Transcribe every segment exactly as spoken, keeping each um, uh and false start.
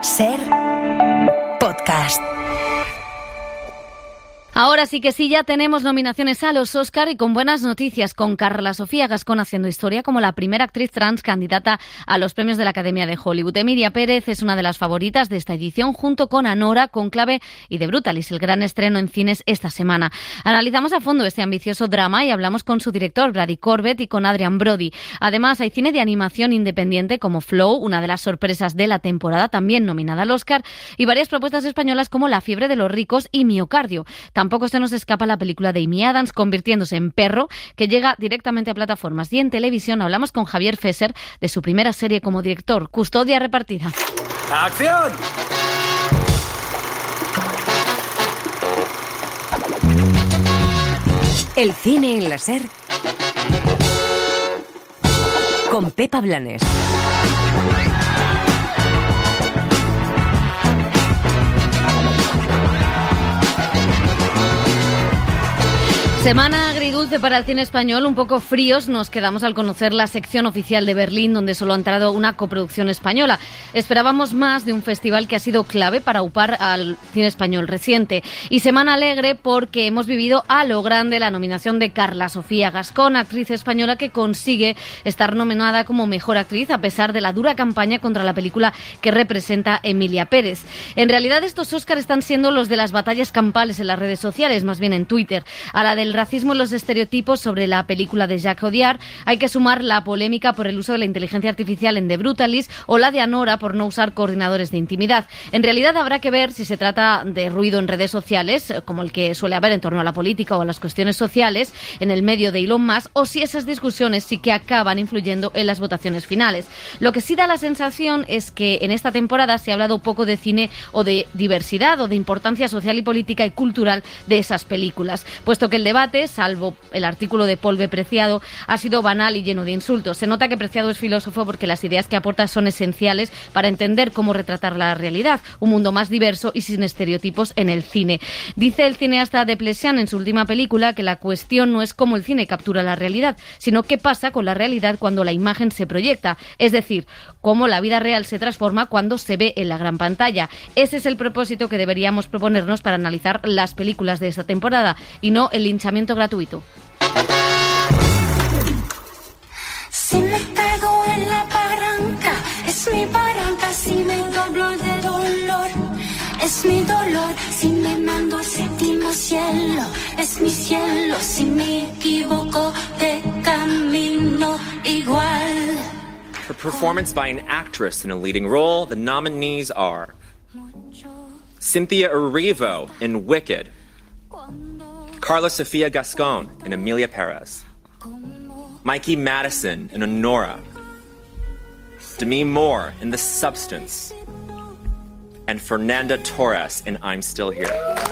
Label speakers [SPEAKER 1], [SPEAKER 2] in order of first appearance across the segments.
[SPEAKER 1] Ser podcast.
[SPEAKER 2] Ahora sí que sí, ya tenemos nominaciones a los Oscar y con buenas noticias, con Carla Sofía Gascón haciendo historia como la primera actriz trans candidata a los premios de la Academia de Hollywood. Emilia Pérez es una de las favoritas de esta edición, junto con Anora, Cónclave y The Brutalist, el gran estreno en cines esta semana. Analizamos a fondo este ambicioso drama y hablamos con su director, Brady Corbett, y con Adrian Brody. Además, hay cine de animación independiente como Flow, una de las sorpresas de la temporada, también nominada al Oscar, y varias propuestas españolas como La fiebre de los ricos y Miocardio. Tampoco se nos escapa la película de Amy Adams, convirtiéndose en Perro, que llega directamente a plataformas. Y en televisión hablamos con Javier Fesser de su primera serie como director, Custodia repartida.
[SPEAKER 3] ¡Acción!
[SPEAKER 1] El cine en la Ser con Pepa Blanes.
[SPEAKER 2] Semana agridulce para el cine español, un poco fríos nos quedamos al conocer la sección oficial de Berlín, donde solo ha entrado una coproducción española. Esperábamos más de un festival que ha sido clave para upar al cine español reciente. Y semana alegre porque hemos vivido a lo grande la nominación de Carla Sofía Gascón, actriz española que consigue estar nominada como mejor actriz a pesar de la dura campaña contra la película que representa Emilia Pérez. En realidad estos Óscar están siendo los de las batallas campales en las redes sociales, más bien en Twitter. A la del racismo y los estereotipos sobre la película de Jacques Audiard hay que sumar la polémica por el uso de la inteligencia artificial en The Brutalist o la de Anora por no usar coordinadores de intimidad. En realidad habrá que ver si se trata de ruido en redes sociales, como el que suele haber en torno a la política o a las cuestiones sociales en el medio de Elon Musk, o si esas discusiones sí que acaban influyendo en las votaciones finales. Lo que sí da la sensación es que en esta temporada se ha hablado poco de cine o de diversidad o de importancia social y política y cultural de esas películas, puesto que el debate, salvo el artículo de Paul B. Preciado, ha sido banal y lleno de insultos. Se nota que Preciado es filósofo porque las ideas que aporta son esenciales para entender cómo retratar la realidad, un mundo más diverso y sin estereotipos en el cine. Dice el cineasta de Plessian en su última película que la cuestión no es cómo el cine captura la realidad, sino qué pasa con la realidad cuando la imagen se proyecta, es decir, cómo la vida real se transforma cuando se ve en la gran pantalla. Ese es el propósito que deberíamos proponernos para analizar las películas de esta temporada y no el linchamiento gratuito.
[SPEAKER 4] Si me pego en la barranca, es mi barranca. Si me doblo de dolor, es mi dolor. Si me mando al séptimo cielo, es mi cielo. Si me equivoco de camino, igual.
[SPEAKER 3] For performance by an actress in a leading role, the nominees are Cynthia Erivo in Wicked, Carla Sofía Gascón in Emilia Pérez, Mikey Madison in Anora, Demi Moore in The Substance, and Fernanda Torres in I'm Still Here.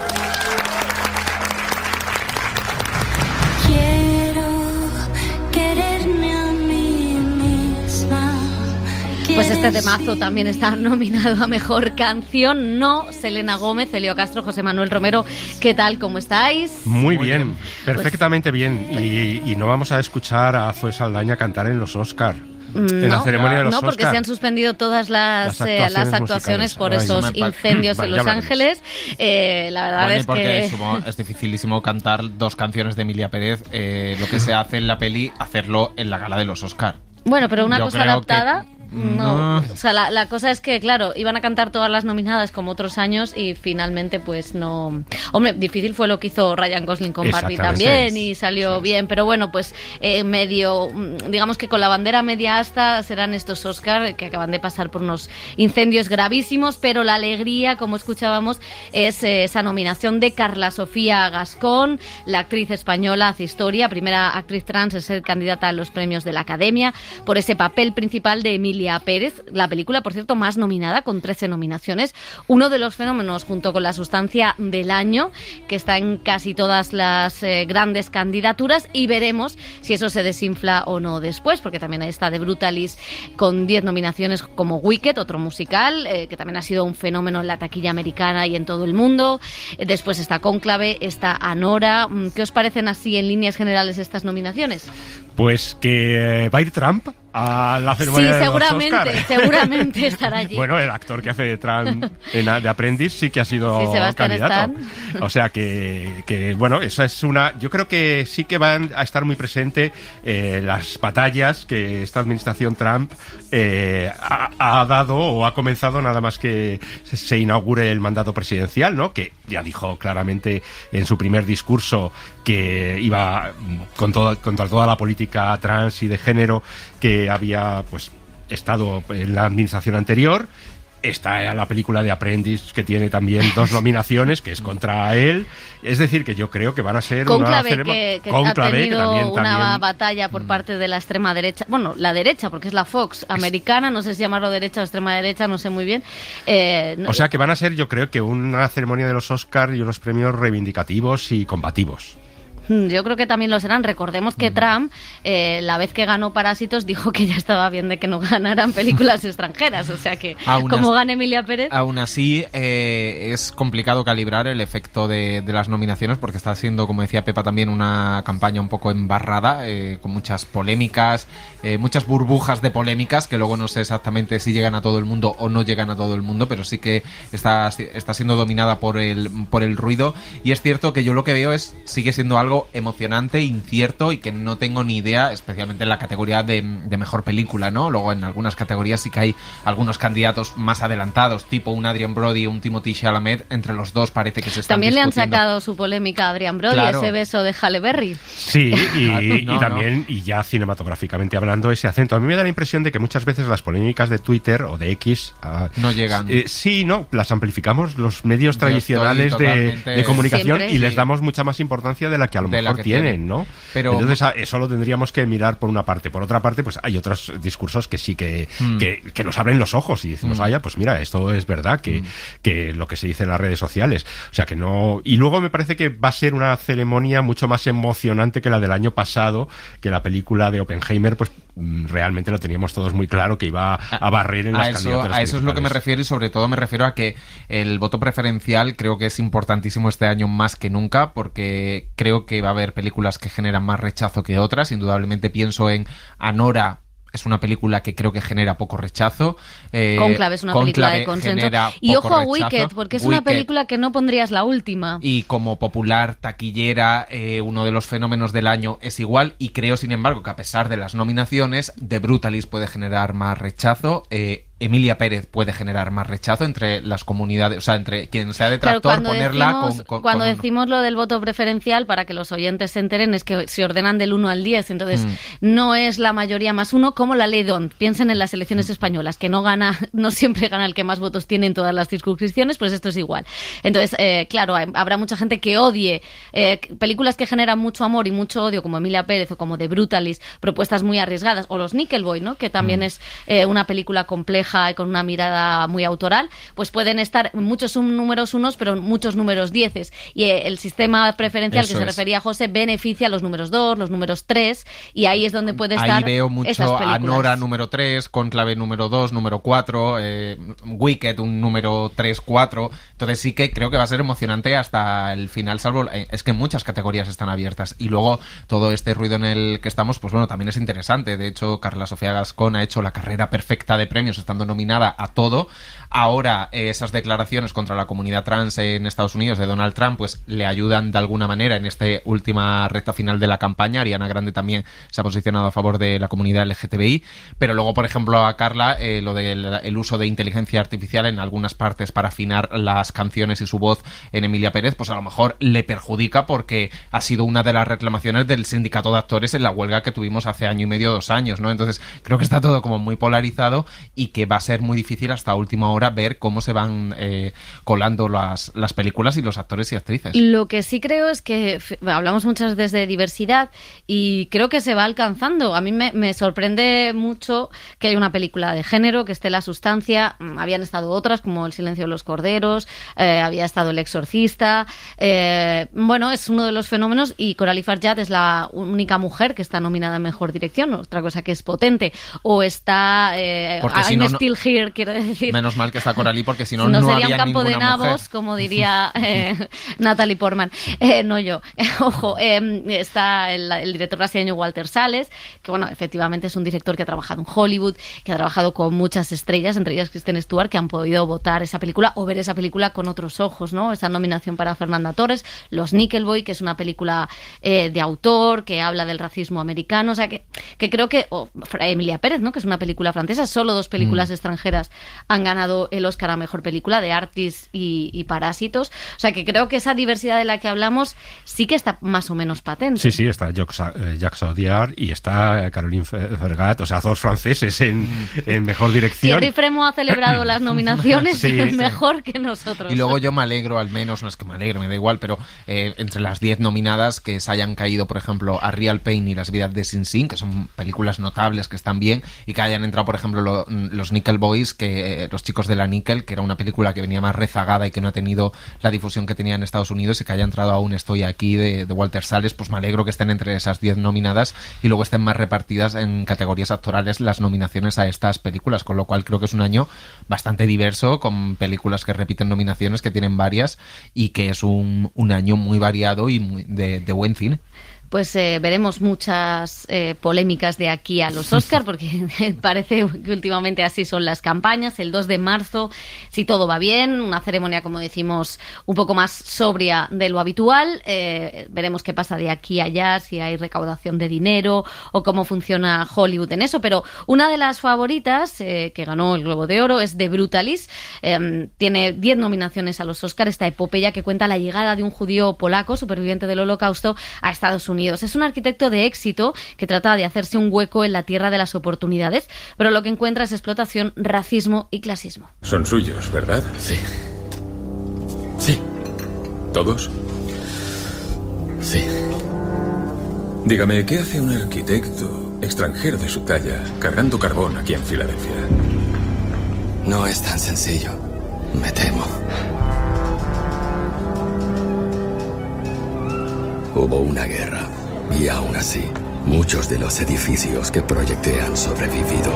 [SPEAKER 2] Pues este temazo también está nominado a Mejor Canción. No Selena Gómez, Elio Castro, José Manuel Romero. ¿Qué tal? ¿Cómo estáis?
[SPEAKER 5] Muy bien, perfectamente pues, bien. Y, y no vamos a escuchar a Zoe Saldaña cantar en los Oscar.
[SPEAKER 2] No,
[SPEAKER 5] en la ceremonia de los
[SPEAKER 2] no, porque
[SPEAKER 5] Oscar.
[SPEAKER 2] se han suspendido todas las,
[SPEAKER 5] las actuaciones,
[SPEAKER 2] eh, las actuaciones por
[SPEAKER 5] Ay,
[SPEAKER 2] esos
[SPEAKER 5] no me...
[SPEAKER 2] incendios
[SPEAKER 5] vale,
[SPEAKER 2] en Los Ángeles. Eh, la verdad
[SPEAKER 6] bueno,
[SPEAKER 2] es
[SPEAKER 6] porque
[SPEAKER 2] que...
[SPEAKER 6] Es, como, es dificilísimo cantar dos canciones de Emilia Pérez. Eh, lo que se hace en la peli, hacerlo en la gala de los Oscar.
[SPEAKER 2] Bueno, pero una
[SPEAKER 6] Yo
[SPEAKER 2] cosa
[SPEAKER 6] creo
[SPEAKER 2] adaptada...
[SPEAKER 6] Que...
[SPEAKER 2] No, o sea, la, la cosa es que, claro, iban a cantar todas las nominadas como otros años y finalmente pues no... Hombre, difícil fue lo que hizo Ryan Gosling con Barbie también y salió sí. bien, pero bueno, pues eh, medio, digamos que con la bandera media asta serán estos Oscar que acaban de pasar por unos incendios gravísimos, pero la alegría, como escuchábamos, es eh, esa nominación de Carla Sofía Gascón, la actriz española, hace historia, primera actriz trans en ser candidata a los premios de la Academia, por ese papel principal de Emilia Pérez, la película, por cierto, más nominada, con trece nominaciones, uno de los fenómenos junto con La sustancia del año, que está en casi todas las eh, grandes candidaturas, y veremos si eso se desinfla o no después, porque también ahí está The Brutalist con diez nominaciones como Wicked, otro musical, eh, que también ha sido un fenómeno en la taquilla americana y en todo el mundo. Eh, después está Cónclave, está Anora. ¿Qué os parecen así en líneas generales estas nominaciones?
[SPEAKER 5] Pues que va a ir Trump a la ceremonia
[SPEAKER 2] sí,
[SPEAKER 5] de
[SPEAKER 2] seguramente,
[SPEAKER 5] los Oscar.
[SPEAKER 2] seguramente estará allí.
[SPEAKER 5] Bueno, el actor que hace de Trump en, de Aprendiz sí que ha sido
[SPEAKER 2] sí, Sebastián
[SPEAKER 5] candidato.
[SPEAKER 2] Stan.
[SPEAKER 5] O sea que, que, bueno, esa es una... Yo creo que sí que van a estar muy presente eh, las batallas que esta administración Trump eh, ha, ha dado o ha comenzado nada más que se, se inaugure el mandato presidencial, ¿no? Que ya dijo claramente en su primer discurso que iba con toda, contra toda la política trans y de género que había pues estado en la administración anterior. Está la película de Apprentice, que tiene también dos nominaciones, que es contra él. Es decir, que yo creo que van a ser
[SPEAKER 2] Cónclave,
[SPEAKER 5] una...
[SPEAKER 2] que, que
[SPEAKER 5] Cónclave,
[SPEAKER 2] ha tenido
[SPEAKER 5] que también,
[SPEAKER 2] una
[SPEAKER 5] también...
[SPEAKER 2] batalla por parte de la extrema derecha. Bueno, la derecha, porque es la Fox americana, no sé si llamarlo derecha o extrema derecha, no sé muy bien. Eh,
[SPEAKER 5] o sea, que van a ser, yo creo, que una ceremonia de los Oscar y unos premios reivindicativos y combativos.
[SPEAKER 2] Yo creo que también lo serán. Recordemos que Trump, eh, la vez que ganó Parásitos, dijo que ya estaba bien de que no ganaran películas extranjeras. O sea que,
[SPEAKER 6] aún
[SPEAKER 2] como
[SPEAKER 6] as,
[SPEAKER 2] gana Emilia Pérez...
[SPEAKER 6] Aún así, eh, es complicado calibrar el efecto de, de las nominaciones, porque está siendo, como decía Pepa, también una campaña un poco embarrada, eh, con muchas polémicas, eh, muchas burbujas de polémicas, que luego no sé exactamente si llegan a todo el mundo o no llegan a todo el mundo, pero sí que está, está siendo dominada por el, por el ruido. Y es cierto que yo lo que veo es, sigue siendo algo emocionante, incierto, y que no tengo ni idea, especialmente en la categoría de, de mejor película, ¿no? Luego en algunas categorías sí que hay algunos candidatos más adelantados, tipo un Adrien Brody o un Timothée Chalamet. Entre los dos parece que se están
[SPEAKER 2] También
[SPEAKER 6] discutiendo.
[SPEAKER 2] Le han sacado su polémica a Adrien Brody,
[SPEAKER 6] claro.
[SPEAKER 2] Ese beso de Halle Berry.
[SPEAKER 5] Sí, y,
[SPEAKER 6] no,
[SPEAKER 5] y también, no. y ya cinematográficamente hablando, ese acento. A mí me da la impresión de que muchas veces las polémicas de Twitter o de X... Uh,
[SPEAKER 6] no llegan.
[SPEAKER 5] Eh, sí, no, las amplificamos los medios tradicionales de, de comunicación
[SPEAKER 2] Siempre.
[SPEAKER 5] y les
[SPEAKER 6] Sí.
[SPEAKER 5] damos mucha más importancia de la que a lo
[SPEAKER 6] De
[SPEAKER 5] mejor
[SPEAKER 6] que
[SPEAKER 5] tienen,
[SPEAKER 6] tienen,
[SPEAKER 5] ¿no?
[SPEAKER 6] Pero,
[SPEAKER 5] entonces a, eso lo tendríamos que mirar por una parte. Por otra parte, pues hay otros discursos que sí que, mm. que, que nos abren los ojos y decimos, mm. vaya, pues mira, esto es verdad, que, mm. que lo que se dice en las redes sociales. O sea, que no... Y luego me parece que va a ser una ceremonia mucho más emocionante que la del año pasado, que la película de Oppenheimer, pues realmente lo teníamos todos muy claro que iba a barrer en
[SPEAKER 6] a
[SPEAKER 5] las
[SPEAKER 6] eso,
[SPEAKER 5] candidaturas
[SPEAKER 6] a eso es lo que me refiero, y sobre todo me refiero a que el voto preferencial creo que es importantísimo este año más que nunca, porque creo que va a haber películas que generan más rechazo que otras. Indudablemente pienso en Anora. Es una película que creo que genera poco rechazo.
[SPEAKER 2] Eh, Cónclave es una
[SPEAKER 6] Conclave
[SPEAKER 2] película de consenso. Y ojo a Wicked, porque es
[SPEAKER 6] Wicked.
[SPEAKER 2] una película que no pondrías la última.
[SPEAKER 6] Y como popular, taquillera, eh, uno de los fenómenos del año es igual. Y creo, sin embargo, que a pesar de las nominaciones, The Brutalist puede generar más rechazo. Eh, Emilia Pérez puede generar más rechazo entre las comunidades, o sea, entre quien sea detractor,
[SPEAKER 2] claro, cuando
[SPEAKER 6] ponerla
[SPEAKER 2] decimos,
[SPEAKER 6] con, con,
[SPEAKER 2] Cuando
[SPEAKER 6] con...
[SPEAKER 2] decimos lo del voto preferencial, para que los oyentes se enteren, es que se ordenan del uno al diez, entonces mm. no es la mayoría más uno, como la ley D'Hondt. Piensen en las elecciones mm. españolas, que no gana, no siempre gana el que más votos tiene en todas las circunscripciones, pues esto es igual. Entonces, eh, claro, habrá mucha gente que odie eh, películas que generan mucho amor y mucho odio, como Emilia Pérez o como The Brutalist, propuestas muy arriesgadas, o los Nickelboy, ¿no? Que también mm. es eh, una película compleja y con una mirada muy autoral, pues pueden estar muchos números unos, pero muchos números dieces. Y eh, el sistema preferencial
[SPEAKER 6] Eso
[SPEAKER 2] que se
[SPEAKER 6] es.
[SPEAKER 2] refería a José beneficia a los números dos, los números tres, y ahí es donde puede estar.
[SPEAKER 6] Ahí veo mucho
[SPEAKER 2] a
[SPEAKER 6] Anora número tres, Cónclave número dos, número cuatro, eh, Wicked un número tres, cuatro. Entonces sí que creo que va a ser emocionante hasta el final, salvo eh, es que muchas categorías están abiertas. Y luego todo este ruido en el que estamos, pues bueno, también es interesante. De hecho, Carla Sofía Gascón ha hecho la carrera perfecta de premios, estando nominada a todo. Ahora eh, esas declaraciones contra la comunidad trans en Estados Unidos de Donald Trump pues le ayudan de alguna manera en esta última recta final de la campaña. Ariana Grande también se ha posicionado a favor de la comunidad L G T B I, pero luego, por ejemplo, a Carla eh, lo del el uso de inteligencia artificial en algunas partes para afinar las canciones y su voz en Emilia Pérez, pues a lo mejor le perjudica, porque ha sido una de las reclamaciones del sindicato de actores en la huelga que tuvimos hace año y medio, dos años, ¿no? Entonces creo que está todo como muy polarizado y que va a ser muy difícil hasta última hora ver cómo se van eh, colando las, las películas y los actores y actrices.
[SPEAKER 2] Lo que sí creo es que hablamos muchas veces de diversidad y creo que se va alcanzando. A mí me, me sorprende mucho que haya una película de género, que esté La Sustancia. Habían estado otras como El silencio de los corderos, eh, había estado El exorcista. Eh, bueno, es uno de los fenómenos, y Coralie Farjad es la única mujer que está nominada en Mejor Dirección, otra cosa que es potente. O está... Eh,
[SPEAKER 6] Porque si no, no
[SPEAKER 2] still here, quiero decir.
[SPEAKER 6] Menos mal que está Coralie, porque si no,
[SPEAKER 2] Si no,
[SPEAKER 6] no
[SPEAKER 2] sería
[SPEAKER 6] había
[SPEAKER 2] un campo de
[SPEAKER 6] ninguna
[SPEAKER 2] nabos,
[SPEAKER 6] mujer.
[SPEAKER 2] como diría eh, Natalie Portman. Eh, no yo. Ojo, eh, está el, el director brasileño Walter Salles, que bueno, efectivamente es un director que ha trabajado en Hollywood, que ha trabajado con muchas estrellas, entre ellas Kristen Stewart, que han podido votar esa película o ver esa película con otros ojos, ¿no? Esa nominación para Fernanda Torres, Los Nickelboy, que es una película eh, de autor, que habla del racismo americano, o sea, que, que creo que... Oh, Emilia Pérez, ¿no? Que es una película francesa, solo dos películas mm. extranjeras han ganado el Oscar a Mejor Película, de Artist y, y Parásitos, o sea, que creo que esa diversidad de la que hablamos sí que está más o menos patente.
[SPEAKER 5] Sí, sí, está Jacques Audiard y está Caroline Fergat, o sea, dos franceses en, en Mejor Dirección.
[SPEAKER 2] Thierry Frémaux ha celebrado las nominaciones
[SPEAKER 5] sí,
[SPEAKER 2] mejor
[SPEAKER 5] sí.
[SPEAKER 2] que nosotros.
[SPEAKER 6] Y luego yo me alegro, al menos, no es que me alegre, me da igual, pero eh, entre las diez nominadas que se hayan caído, por ejemplo, A Real Pain y Las vidas de Sing Sing, que son películas notables que están bien, y que hayan entrado, por ejemplo, lo, los Nickel Boys, que eh, los chicos de la Nickel, que era una película que venía más rezagada y que no ha tenido la difusión que tenía en Estados Unidos, y que haya entrado Aún estoy aquí, de, de Walter Salles, pues me alegro que estén entre esas diez nominadas y luego estén más repartidas en categorías actorales las nominaciones a estas películas, con lo cual creo que es un año bastante diverso, con películas que repiten nominaciones, que tienen varias, y que es un, un año muy variado y muy de, de buen cine.
[SPEAKER 2] Pues eh, veremos muchas eh, polémicas de aquí a los Oscar, porque parece que últimamente así son las campañas. El dos de marzo, si todo va bien, una ceremonia, como decimos, un poco más sobria de lo habitual. Eh, veremos qué pasa de aquí a allá, si hay recaudación de dinero o cómo funciona Hollywood en eso. Pero una de las favoritas, eh, que ganó el Globo de Oro, es The Brutalist. Eh, tiene diez nominaciones a los Oscar, esta epopeya que cuenta la llegada de un judío polaco, superviviente del Holocausto, a Estados Unidos. Es un arquitecto de éxito que trata de hacerse un hueco en la tierra de las oportunidades, pero lo que encuentra es explotación, racismo y clasismo.
[SPEAKER 7] Son suyos, ¿verdad?
[SPEAKER 8] Sí. Sí.
[SPEAKER 7] ¿Todos?
[SPEAKER 8] Sí.
[SPEAKER 7] Dígame, ¿qué hace un arquitecto extranjero de su talla cargando carbón aquí en Filadelfia?
[SPEAKER 8] No es tan sencillo, me temo. Hubo una guerra, y aún así, muchos de los edificios que proyecté han sobrevivido.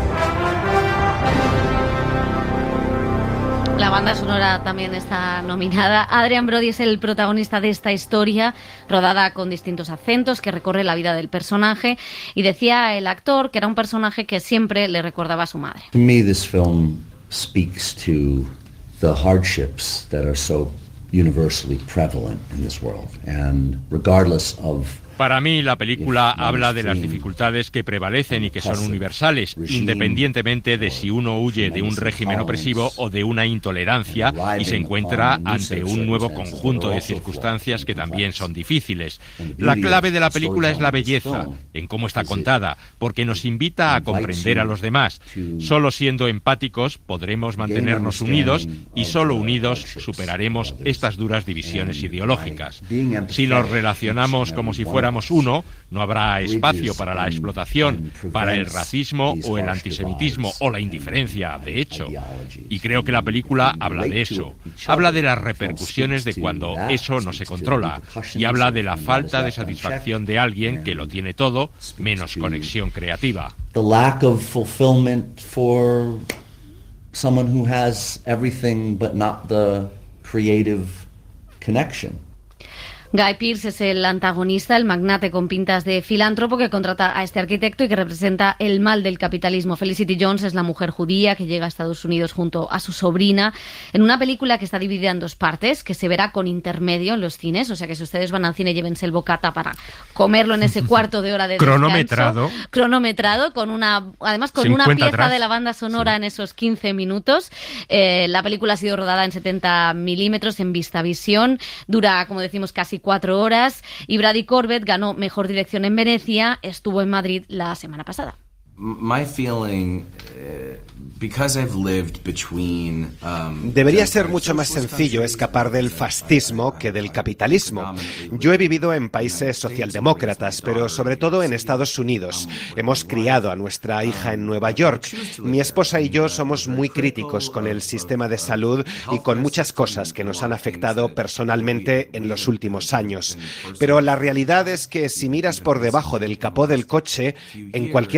[SPEAKER 2] La banda sonora también está nominada. Adrian Brody es el protagonista de esta historia, rodada con distintos acentos, que recorre la vida del personaje, y decía el actor que era un personaje que siempre le recordaba a su madre.
[SPEAKER 9] To me, this film speaks to the hardships that are so universally prevalent in this world, and regardless of
[SPEAKER 10] Para mí, la película habla de las dificultades que prevalecen y que son universales, independientemente de si uno huye de un régimen opresivo o de una intolerancia y se encuentra ante un nuevo conjunto de circunstancias que también son difíciles. La clave de la película es la belleza, en cómo está contada, porque nos invita a comprender a los demás. Solo siendo empáticos podremos mantenernos unidos, y solo unidos superaremos estas duras divisiones ideológicas. Si nos relacionamos como si fuera uno, no habrá espacio para la explotación, para el racismo o el antisemitismo o la indiferencia, de hecho. Y creo que la película habla de eso. Habla de las repercusiones de cuando eso no se controla. Y habla de la falta de satisfacción de alguien que lo tiene todo, menos conexión creativa.
[SPEAKER 9] The lack of fulfillment for someone who has everything but not the creative connection.
[SPEAKER 2] Guy Pearce es el antagonista, el magnate con pintas de filántropo que contrata a este arquitecto y que representa el mal del capitalismo. Felicity Jones es la mujer judía que llega a Estados Unidos junto a su sobrina en una película que está dividida en dos partes, que se verá con intermedio en los cines, o sea que si ustedes van al cine llévense el bocata para comerlo en ese cuarto de hora de descanso.
[SPEAKER 5] Cronometrado.
[SPEAKER 2] Cronometrado, con una, además con una pieza atrás de la banda sonora, sí, en esos quince minutos. Eh, la película ha sido rodada en setenta milímetros en Vistavisión, dura, como decimos, casi cuatro horas, y Brady Corbett ganó Mejor Dirección en Venecia, estuvo en Madrid la semana pasada.
[SPEAKER 11] My feeling, uh, because I've lived between, um,
[SPEAKER 12] Debería ser mucho más sencillo escapar del fascismo que del capitalismo. Yo he vivido en países socialdemócratas, pero sobre todo en Estados Unidos. Hemos criado a nuestra hija en Nueva York. Mi esposa y yo somos muy críticos con el sistema de salud y con muchas cosas que nos han afectado personalmente en los últimos años. Pero la realidad es que si miras por debajo del capó del coche, en cualquier sitio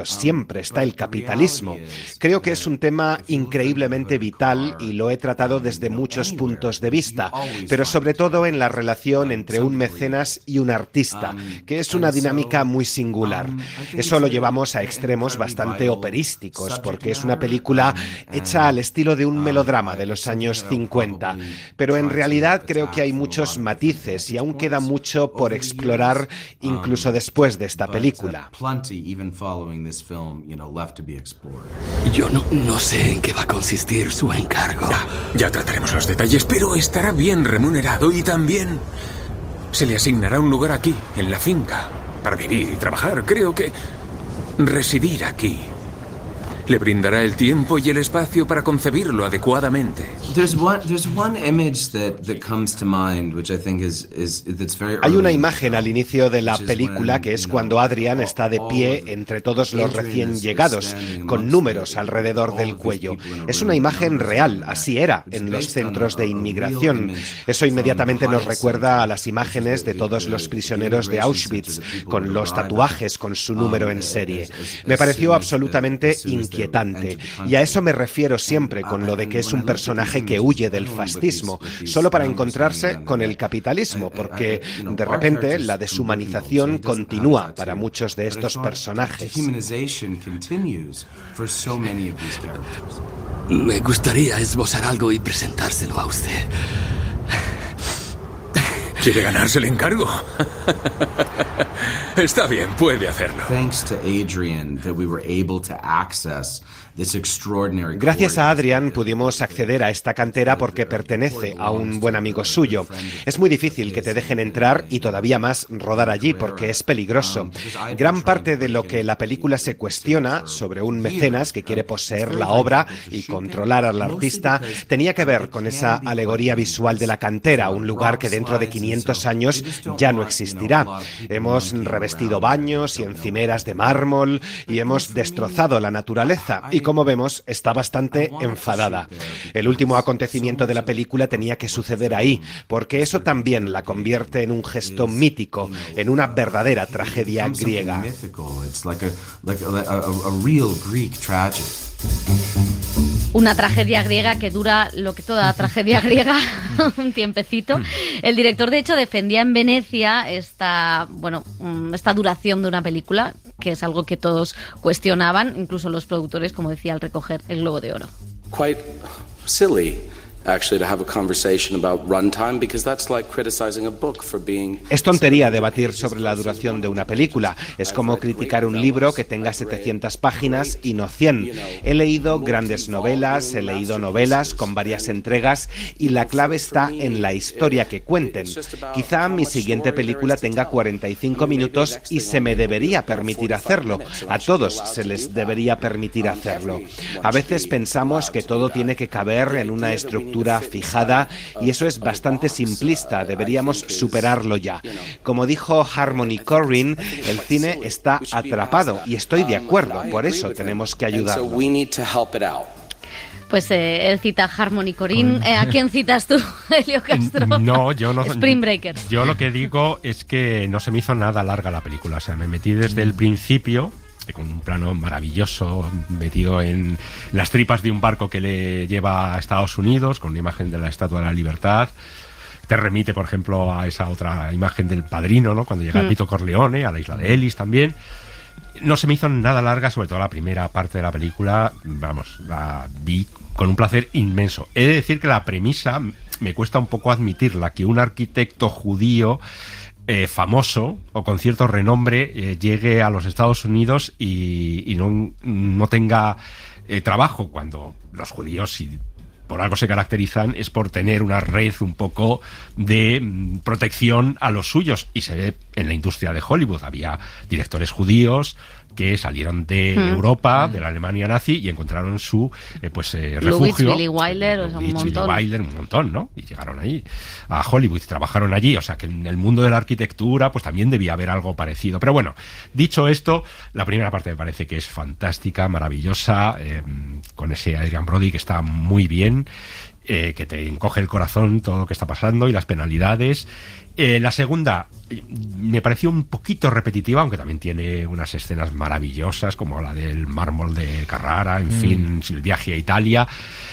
[SPEAKER 12] ellos siempre está el capitalismo. Creo que es un tema increíblemente vital y lo he tratado desde muchos puntos de vista, pero sobre todo en la relación entre un mecenas y un artista, que es una dinámica muy singular. Eso lo llevamos a extremos bastante operísticos, porque es una película hecha al estilo de un melodrama de los años cincuenta, pero en realidad creo que hay muchos matices y aún queda mucho por explorar incluso después de esta película.
[SPEAKER 8] Yo no, no sé en qué va a consistir su encargo.
[SPEAKER 7] Ya, ya trataremos los detalles, pero estará bien remunerado y también se le asignará un lugar aquí, en la finca, para vivir y trabajar. Creo que residir aquí le brindará el tiempo y el espacio para concebirlo adecuadamente.
[SPEAKER 12] Hay una imagen al inicio de la película que es cuando Adrian está de pie entre todos los recién llegados, con números alrededor del cuello. Es una imagen real, así era en los centros de inmigración. Eso inmediatamente nos recuerda a las imágenes de todos los prisioneros de Auschwitz, con los tatuajes con su número en serie. Me pareció absolutamente inquietante. Inquietante. Y a eso me refiero siempre con lo de que es un personaje que huye del fascismo, solo para encontrarse con el capitalismo, porque de repente la deshumanización continúa para muchos de estos personajes.
[SPEAKER 8] Me gustaría esbozar algo y presentárselo a usted.
[SPEAKER 7] ¿Quiere ganarse el encargo? Está bien, puede hacerlo.
[SPEAKER 12] Gracias a Adrian pudimos acceder a esta cantera porque pertenece a un buen amigo suyo. Es muy difícil que te dejen entrar y todavía más rodar allí porque es peligroso. Gran parte de lo que la película se cuestiona sobre un mecenas que quiere poseer la obra y controlar al artista tenía que ver con esa alegoría visual de la cantera, un lugar que dentro de quinientos años ya no existirá. Hemos revestido baños y encimeras de mármol y hemos destrozado la naturaleza y, como vemos, está bastante enfadada. El último acontecimiento de la película tenía que suceder ahí, porque eso también la convierte en un gesto mítico, en una verdadera tragedia griega.
[SPEAKER 2] Una tragedia griega que dura lo que toda tragedia griega, un tiempecito. El director, de hecho, defendía en Venecia esta, bueno, esta duración de una película, que es algo que todos cuestionaban, incluso los productores, como decía, al recoger el Globo de Oro.
[SPEAKER 13] Quite silly. Actually, to have a conversation about runtime, because that's like criticizing a book for being...
[SPEAKER 12] Es tontería debatir sobre la duración de una película. Es como criticar un libro que tenga setecientas páginas y no cien. He leído grandes novelas, he leído novelas con varias entregas y la clave está en la historia que cuenten. Quizá mi siguiente película tenga cuarenta y cinco minutos y se me debería permitir hacerlo. A todos se les debería permitir hacerlo. A veces pensamos que todo tiene que caber en una estructura fijada y eso es bastante simplista, deberíamos superarlo ya. Como dijo Harmony Korine, el cine está atrapado y estoy de acuerdo, por eso tenemos que ayudarlo.
[SPEAKER 2] Pues eh, él cita Harmony Korine. Eh, ¿A quién citas tú, Helio Castro?
[SPEAKER 5] No, yo no.
[SPEAKER 2] Spring Breakers.
[SPEAKER 5] Yo lo que digo es que no se me hizo nada larga la película, o sea, me metí desde el principio, con un plano maravilloso, metido en las tripas de un barco que le lleva a Estados Unidos, con una imagen de la Estatua de la Libertad. Te remite, por ejemplo, a esa otra imagen del Padrino, ¿no? Cuando llega mm. Vito Corleone, a la isla de Ellis también. No se me hizo nada larga, sobre todo la primera parte de la película, vamos, la vi con un placer inmenso. He de decir que la premisa me cuesta un poco admitirla, que un arquitecto judío Eh, famoso o con cierto renombre eh, llegue a los Estados Unidos y, y no, no tenga eh, trabajo, cuando los judíos, si por algo se caracterizan, es por tener una red un poco de mm, protección a los suyos, y se ve en la industria de Hollywood. Había directores judíos que salieron de mm. Europa, de la Alemania nazi, y encontraron su eh, pues eh, refugio.
[SPEAKER 2] Billy Wilder, o sea, un montón.
[SPEAKER 5] Billy Wilder, un montón, ¿no? Y llegaron ahí a Hollywood y trabajaron allí. O sea, que en el mundo de la arquitectura pues también debía haber algo parecido. Pero bueno, dicho esto, la primera parte me parece que es fantástica, maravillosa, eh, con ese Adrian Brody que está muy bien. eh, que te encoge el corazón todo lo que está pasando y las penalidades. Eh, la segunda me pareció un poquito repetitiva, aunque también tiene unas escenas maravillosas, como la del mármol de Carrara, en mm. fin, el viaje a Italia.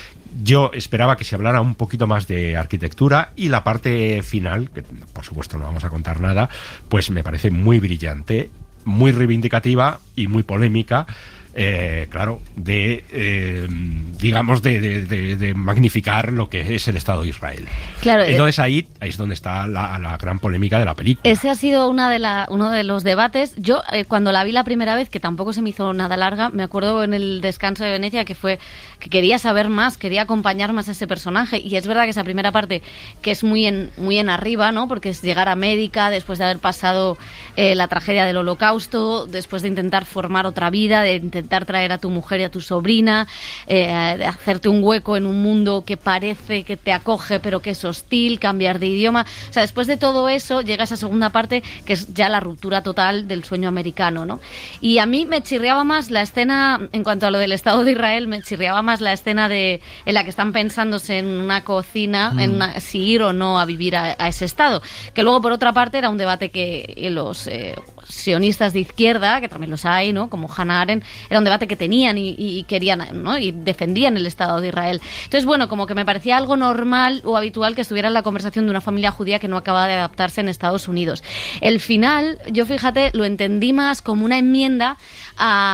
[SPEAKER 5] Yo esperaba que se hablara un poquito más de arquitectura, y la parte final, que por supuesto no vamos a contar nada, pues me parece muy brillante, muy reivindicativa y muy polémica. Eh, claro, de eh, digamos de, de, de, de magnificar lo que es el Estado de Israel.
[SPEAKER 2] Claro,
[SPEAKER 5] entonces ahí, ahí es donde está la, la gran polémica de la película.
[SPEAKER 2] Ese ha sido una de la, uno de los debates. Yo eh, cuando la vi la primera vez, que tampoco se me hizo nada larga, me acuerdo en el descanso de Venecia que fue que quería saber más, quería acompañar más a ese personaje, y es verdad que esa primera parte que es muy en, muy en arriba, ¿no? Porque es llegar a América después de haber pasado eh, la tragedia del Holocausto, después de intentar formar otra vida, de intentar traer a tu mujer y a tu sobrina, eh, de hacerte un hueco en un mundo que parece que te acoge pero que es hostil, cambiar de idioma. O sea, después de todo eso llega esa segunda parte que es ya la ruptura total del sueño americano, ¿no? Y a mí me chirriaba más la escena, en cuanto a lo del Estado de Israel, me chirriaba más la escena de en la que están pensándose en una cocina, mm. en una, si ir o no a vivir a, a ese Estado. Que luego, por otra parte, era un debate que los eh, sionistas de izquierda, que también los hay, ¿no? Como Hannah Arendt, era un debate que tenían y, y querían, ¿no? Y defendían el Estado de Israel. Entonces, bueno, como que me parecía algo normal o habitual que estuviera en la conversación de una familia judía que no acaba de adaptarse en Estados Unidos. El final, yo fíjate, lo entendí más como una enmienda a...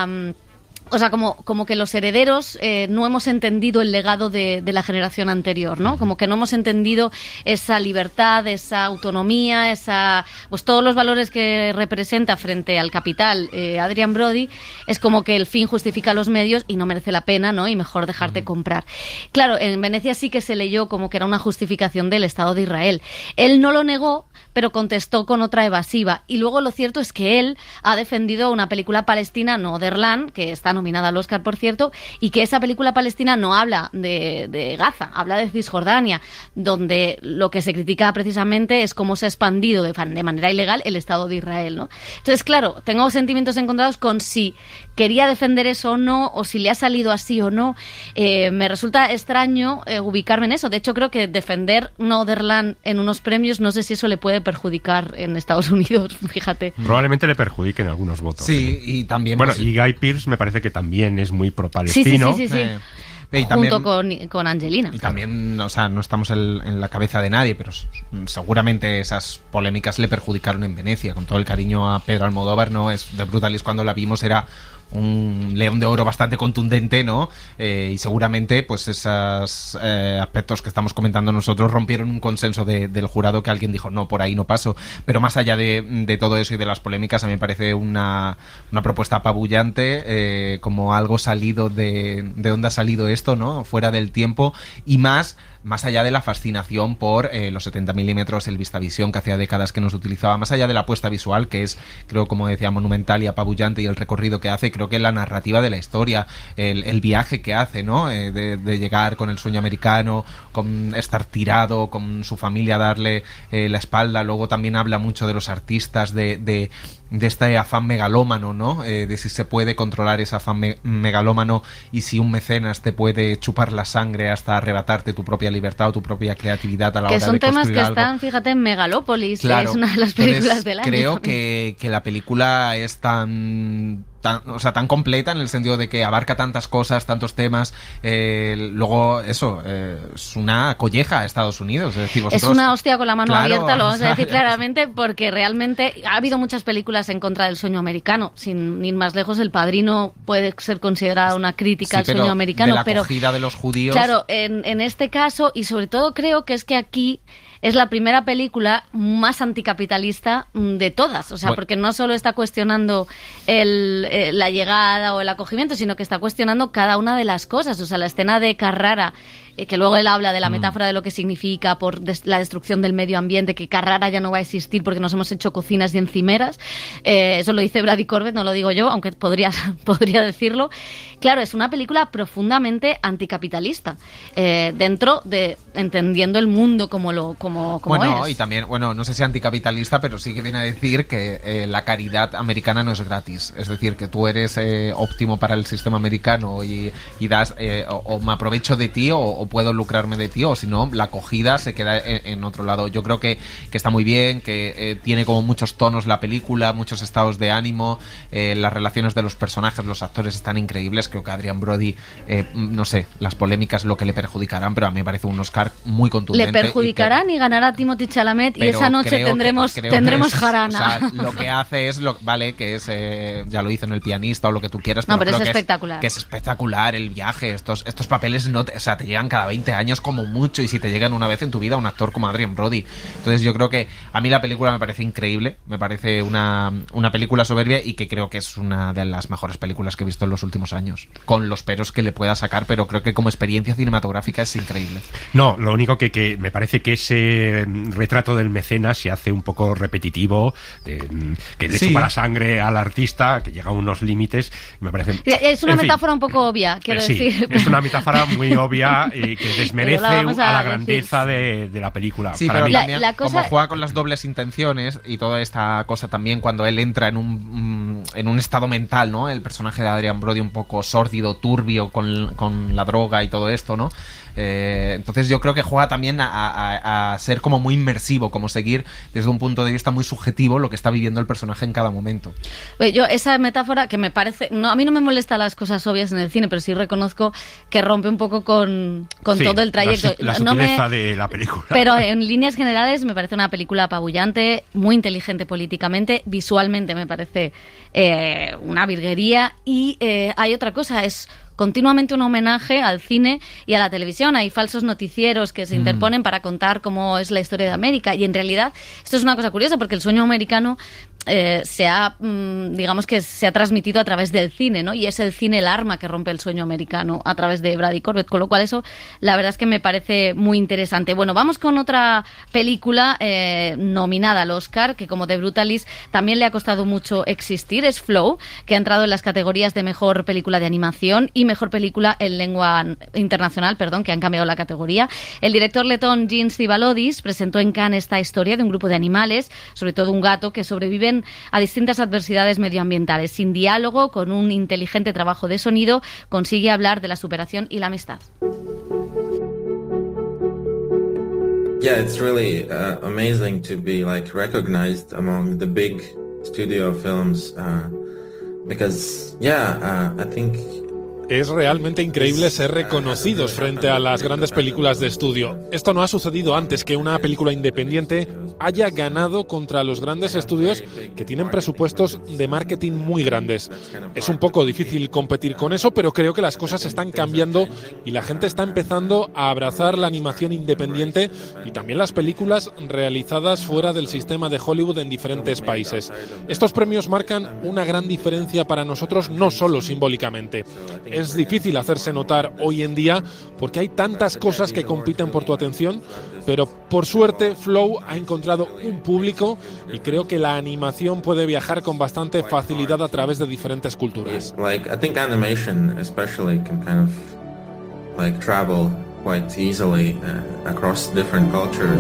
[SPEAKER 2] O sea, como, como que los herederos eh, no hemos entendido el legado de, de la generación anterior, ¿no? Como que no hemos entendido esa libertad, esa autonomía, esa, pues todos los valores que representa frente al capital eh, Adrian Brody. Es como que el fin justifica los medios y no merece la pena, ¿no? Y mejor dejarte uh-huh. comprar. Claro, en Venecia sí que se leyó como que era una justificación del Estado de Israel. Él no lo negó, pero contestó con otra evasiva. Y luego lo cierto es que él ha defendido una película palestina, Noorderland, que está nominada al Oscar, por cierto, y que esa película palestina no habla de, de Gaza, habla de Cisjordania, donde lo que se critica precisamente es cómo se ha expandido de, de manera ilegal el Estado de Israel, ¿no? Entonces, claro, tengo sentimientos encontrados con si quería defender eso o no, o si le ha salido así o no. Eh, me resulta extraño eh, ubicarme en eso. De hecho, creo que defender Noorderland en unos premios, no sé si eso le puede perjudicar en Estados Unidos, fíjate.
[SPEAKER 5] Probablemente le perjudiquen algunos votos.
[SPEAKER 6] Sí, y también...
[SPEAKER 5] Bueno,
[SPEAKER 6] pues,
[SPEAKER 5] y Guy Pearce me parece que también es muy pro-palestino.
[SPEAKER 2] Sí, sí, sí, sí, sí.
[SPEAKER 6] Eh, y
[SPEAKER 2] junto
[SPEAKER 6] también,
[SPEAKER 2] con, con Angelina.
[SPEAKER 6] Y también, o sea, no estamos en, en la cabeza de nadie, pero seguramente esas polémicas le perjudicaron en Venecia. Con todo el cariño a Pedro Almodóvar, ¿no? Es de Brutalis, cuando la vimos era un león de oro bastante contundente, ¿no? Eh, y seguramente pues esos eh, aspectos que estamos comentando nosotros rompieron un consenso de, del jurado, que alguien dijo, no, por ahí no paso. Pero más allá de, de todo eso y de las polémicas, a mí me parece una, una propuesta apabullante, eh, como algo salido de... ¿De dónde ha salido esto, no? Fuera del tiempo, y más... más allá de la fascinación por eh, los setenta milímetros, el Vistavisión que hacía décadas que nos utilizaba, más allá de la apuesta visual, que es, creo, como decía, monumental y apabullante, y el recorrido que hace, creo que la narrativa de la historia, el, el viaje que hace, ¿no? Eh, de, de llegar con el sueño americano, con estar tirado, con su familia darle eh, la espalda. Luego también habla mucho de los artistas, de... de de este afán megalómano, ¿no? Eh, de si se puede controlar ese afán me megalómano, y si un mecenas te puede chupar la sangre hasta arrebatarte tu propia libertad o tu propia creatividad a la
[SPEAKER 2] que
[SPEAKER 6] hora de
[SPEAKER 2] son temas que
[SPEAKER 6] algo.
[SPEAKER 2] Están, fíjate, en Megalópolis,
[SPEAKER 6] claro.
[SPEAKER 2] que es una de las películas
[SPEAKER 6] Entonces,
[SPEAKER 2] del año.
[SPEAKER 6] Creo que, que la película es tan... Tan, o sea, tan completa en el sentido de que abarca tantas cosas, tantos temas. Eh, luego, eso, eh, es una colleja a Estados Unidos. Es decir, vosotros...
[SPEAKER 2] Es una hostia con la mano
[SPEAKER 6] claro,
[SPEAKER 2] abierta, lo vamos
[SPEAKER 6] o sea,
[SPEAKER 2] a decir claramente, porque realmente ha habido muchas películas en contra del sueño americano. Sin ir más lejos, El Padrino puede ser considerada una crítica
[SPEAKER 6] sí,
[SPEAKER 2] al sueño americano.
[SPEAKER 6] De la
[SPEAKER 2] pero
[SPEAKER 6] acogida de los judíos.
[SPEAKER 2] Claro, en, en este caso, y sobre todo creo que es que aquí es la primera película más anticapitalista de todas, o sea, bueno, porque no solo está cuestionando el, eh, la llegada o el acogimiento, sino que está cuestionando cada una de las cosas. O sea, la escena de Carrara, eh, que luego él habla de la metáfora de lo que significa por des la destrucción del medio ambiente, que Carrara ya no va a existir porque nos hemos hecho cocinas y encimeras. Eh, eso lo dice Brady Corbett, no lo digo yo, aunque podría, podría decirlo. Claro, es una película profundamente anticapitalista, eh, dentro de entendiendo el mundo como lo como, como
[SPEAKER 6] bueno,
[SPEAKER 2] es.
[SPEAKER 6] Y también, bueno, no sé si anticapitalista, pero sí que viene a decir que eh, la caridad americana no es gratis. Es decir, que tú eres eh, óptimo para el sistema americano y, y das, eh, o, o me aprovecho de ti o, o puedo lucrarme de ti, o si no, la acogida se queda en, en otro lado. Yo creo que, que está muy bien, que eh, tiene como muchos tonos la película, muchos estados de ánimo, eh, las relaciones de los personajes, los actores están increíbles. Creo que Adrian Brody, eh, no sé, las polémicas lo que le perjudicarán, pero a mí me parece un Oscar muy contundente.
[SPEAKER 2] Le perjudicarán y, que, y ganará Timothée Chalamet y esa noche tendremos que, tendremos que es, jarana.
[SPEAKER 6] O sea, lo que hace es, lo, vale, que es, eh, ya lo hizo en El pianista o lo que tú quieras, pero,
[SPEAKER 2] no, pero
[SPEAKER 6] creo
[SPEAKER 2] es
[SPEAKER 6] que
[SPEAKER 2] espectacular.
[SPEAKER 6] Es, que es espectacular el viaje, estos, estos papeles no te, o sea, te llegan cada veinte años como mucho, y si te llegan una vez en tu vida un actor como Adrian Brody. Entonces yo creo que a mí la película me parece increíble, me parece una, una película soberbia y que creo que es una de las mejores películas que he visto en los últimos años, con los peros que le pueda sacar, pero creo que como experiencia cinematográfica es increíble.
[SPEAKER 5] No, lo único que, que me parece que ese retrato del mecenas se hace un poco repetitivo, de, que le
[SPEAKER 6] sí.
[SPEAKER 5] chupa la sangre al artista, que llega a unos límites, me parece...
[SPEAKER 2] Es una
[SPEAKER 5] en
[SPEAKER 2] metáfora
[SPEAKER 5] fin,
[SPEAKER 2] un poco obvia, quiero
[SPEAKER 5] sí,
[SPEAKER 2] decir.
[SPEAKER 5] Es una metáfora muy obvia y que desmerece
[SPEAKER 2] la
[SPEAKER 5] a,
[SPEAKER 2] a
[SPEAKER 5] la grandeza de, de la película.
[SPEAKER 6] Sí,
[SPEAKER 5] para
[SPEAKER 6] pero
[SPEAKER 5] mí.
[SPEAKER 6] también,
[SPEAKER 2] la, la cosa...
[SPEAKER 6] como juega con las dobles intenciones y toda esta cosa también, cuando él entra en un, en un estado mental, ¿no? El personaje de Adrian Brody un poco sórdido, turbio con, con la droga y todo esto, ¿no? Eh, entonces yo creo que juega también a, a, a ser como muy inmersivo, como seguir desde un punto de vista muy subjetivo lo que está viviendo el personaje en cada momento.
[SPEAKER 2] Yo esa metáfora que me parece, no, a mí no me molesta las cosas obvias en el cine, pero sí reconozco que rompe un poco con, con
[SPEAKER 5] sí,
[SPEAKER 2] todo el trayecto.
[SPEAKER 5] La, la
[SPEAKER 2] no
[SPEAKER 5] sutileza
[SPEAKER 2] me,
[SPEAKER 5] de la película.
[SPEAKER 2] Pero en líneas generales me parece una película apabullante, muy inteligente políticamente, visualmente me parece eh, una virguería y eh, hay otra cosa, es continuamente un homenaje al cine y a la televisión. Hay falsos noticieros que se mm. interponen para contar cómo es la historia de América y en realidad esto es una cosa curiosa porque el sueño americano eh, se ha, mmm, digamos que se ha transmitido a través del cine, ¿no? Y es el cine el arma que rompe el sueño americano a través de Brady Corbett, con lo cual eso la verdad es que me parece muy interesante. Bueno, vamos con otra película eh, nominada al Oscar, que como The Brutalist también le ha costado mucho existir, es Flow, que ha entrado en las categorías de mejor película de animación y mejor película en lengua internacional, perdón, que han cambiado la categoría. El director letón Jean Tsivalodis presentó en Cannes esta historia de un grupo de animales, sobre todo un gato, que sobreviven a distintas adversidades medioambientales. Sin diálogo, con un inteligente trabajo de sonido, consigue hablar de la superación y la amistad.
[SPEAKER 14] Yeah, it's really uh, amazing to be like recognized among the big studio films uh, because yeah, uh, I think
[SPEAKER 15] Es realmente increíble ser reconocidos frente a las grandes películas de estudio. Esto no ha sucedido antes, que una película independiente haya ganado contra los grandes estudios que tienen presupuestos de marketing muy grandes. Es un poco difícil competir con eso, pero creo que las cosas están cambiando y la gente está empezando a abrazar la animación independiente y también las películas realizadas fuera del sistema de Hollywood en diferentes países. Estos premios marcan una gran diferencia para nosotros, no solo simbólicamente. Es difícil hacerse notar hoy en día porque hay tantas cosas que compiten por tu atención, pero por suerte Flow ha encontrado un público y creo que la animación puede viajar con bastante facilidad a través de diferentes culturas.
[SPEAKER 14] Like, I think animation especially can kind of like travel quite easily uh, across different cultures.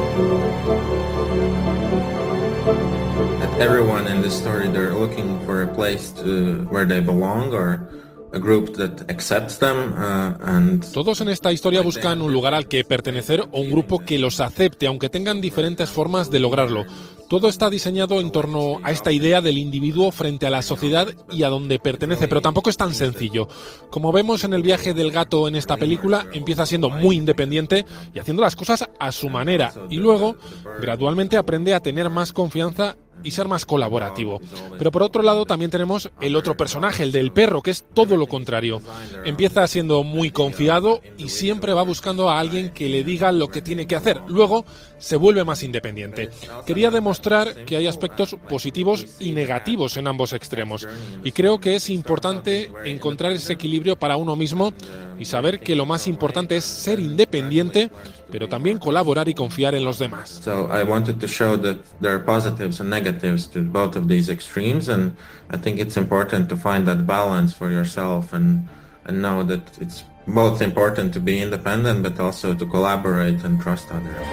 [SPEAKER 14] Everyone in this story, they're looking for a place to where they belong or a group that accepts them, uh, and...
[SPEAKER 15] Todos en esta historia buscan un lugar al que pertenecer o un grupo que los acepte, aunque tengan diferentes formas de lograrlo. Todo está diseñado en torno a esta idea del individuo frente a la sociedad y a donde pertenece, pero tampoco es tan sencillo. Como vemos en el viaje del gato en esta película, empieza siendo muy independiente y haciendo las cosas a su manera, y luego gradualmente aprende a tener más confianza y ser más colaborativo. Pero por otro lado también tenemos el otro personaje, el del perro, que es todo lo contrario. Empieza siendo muy confiado y siempre va buscando a alguien que le diga lo que tiene que hacer. Luego se vuelve más independiente. Quería demostrar que hay aspectos positivos y negativos en ambos extremos. Y creo que es importante encontrar ese equilibrio para uno mismo y saber que lo más importante es ser independiente, pero también colaborar y confiar en los demás.
[SPEAKER 14] So I wanted to show that there are positives and negatives to both of these extremes, and I think it's important to find that balance for yourself and and know that it's both important to be independent but also to collaborate and trust others.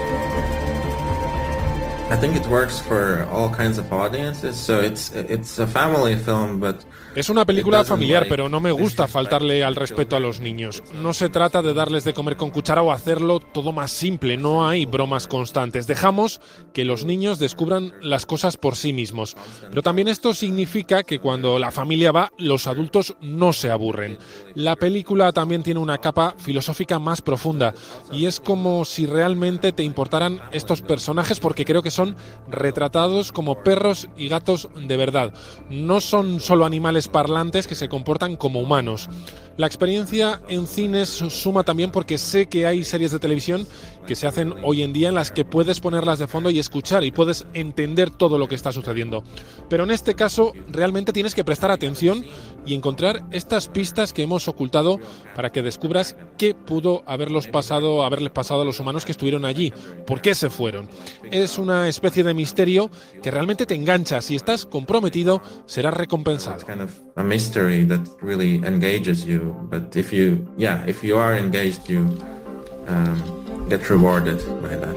[SPEAKER 14] I think it works for all kinds of audiences, so it's it's a family film, but
[SPEAKER 15] es una película familiar, pero no me gusta faltarle al respeto a los niños. No se trata de darles de comer con cuchara o hacerlo todo más simple, no hay bromas constantes. Dejamos que los niños descubran las cosas por sí mismos. Pero también esto significa que cuando la familia va, los adultos no se aburren. La película también tiene una capa filosófica más profunda y es como si realmente te importaran estos personajes, porque creo que son retratados como perros y gatos de verdad. No son solo animales parlantes que se comportan como humanos. La experiencia en cines suma también porque sé que hay series de televisión que se hacen hoy en día en las que puedes ponerlas de fondo y escuchar y puedes entender todo lo que está sucediendo. Pero en este caso realmente tienes que prestar atención y encontrar estas pistas que hemos ocultado para que descubras qué pudo haberlos pasado, haberles pasado a los humanos que estuvieron allí, por qué se fueron. Es una especie de misterio que realmente te engancha. Si estás comprometido, serás recompensado.
[SPEAKER 14] it's kind of a mystery that really engages you. But if you, yeah, if you are engaged, you um, get rewarded by that.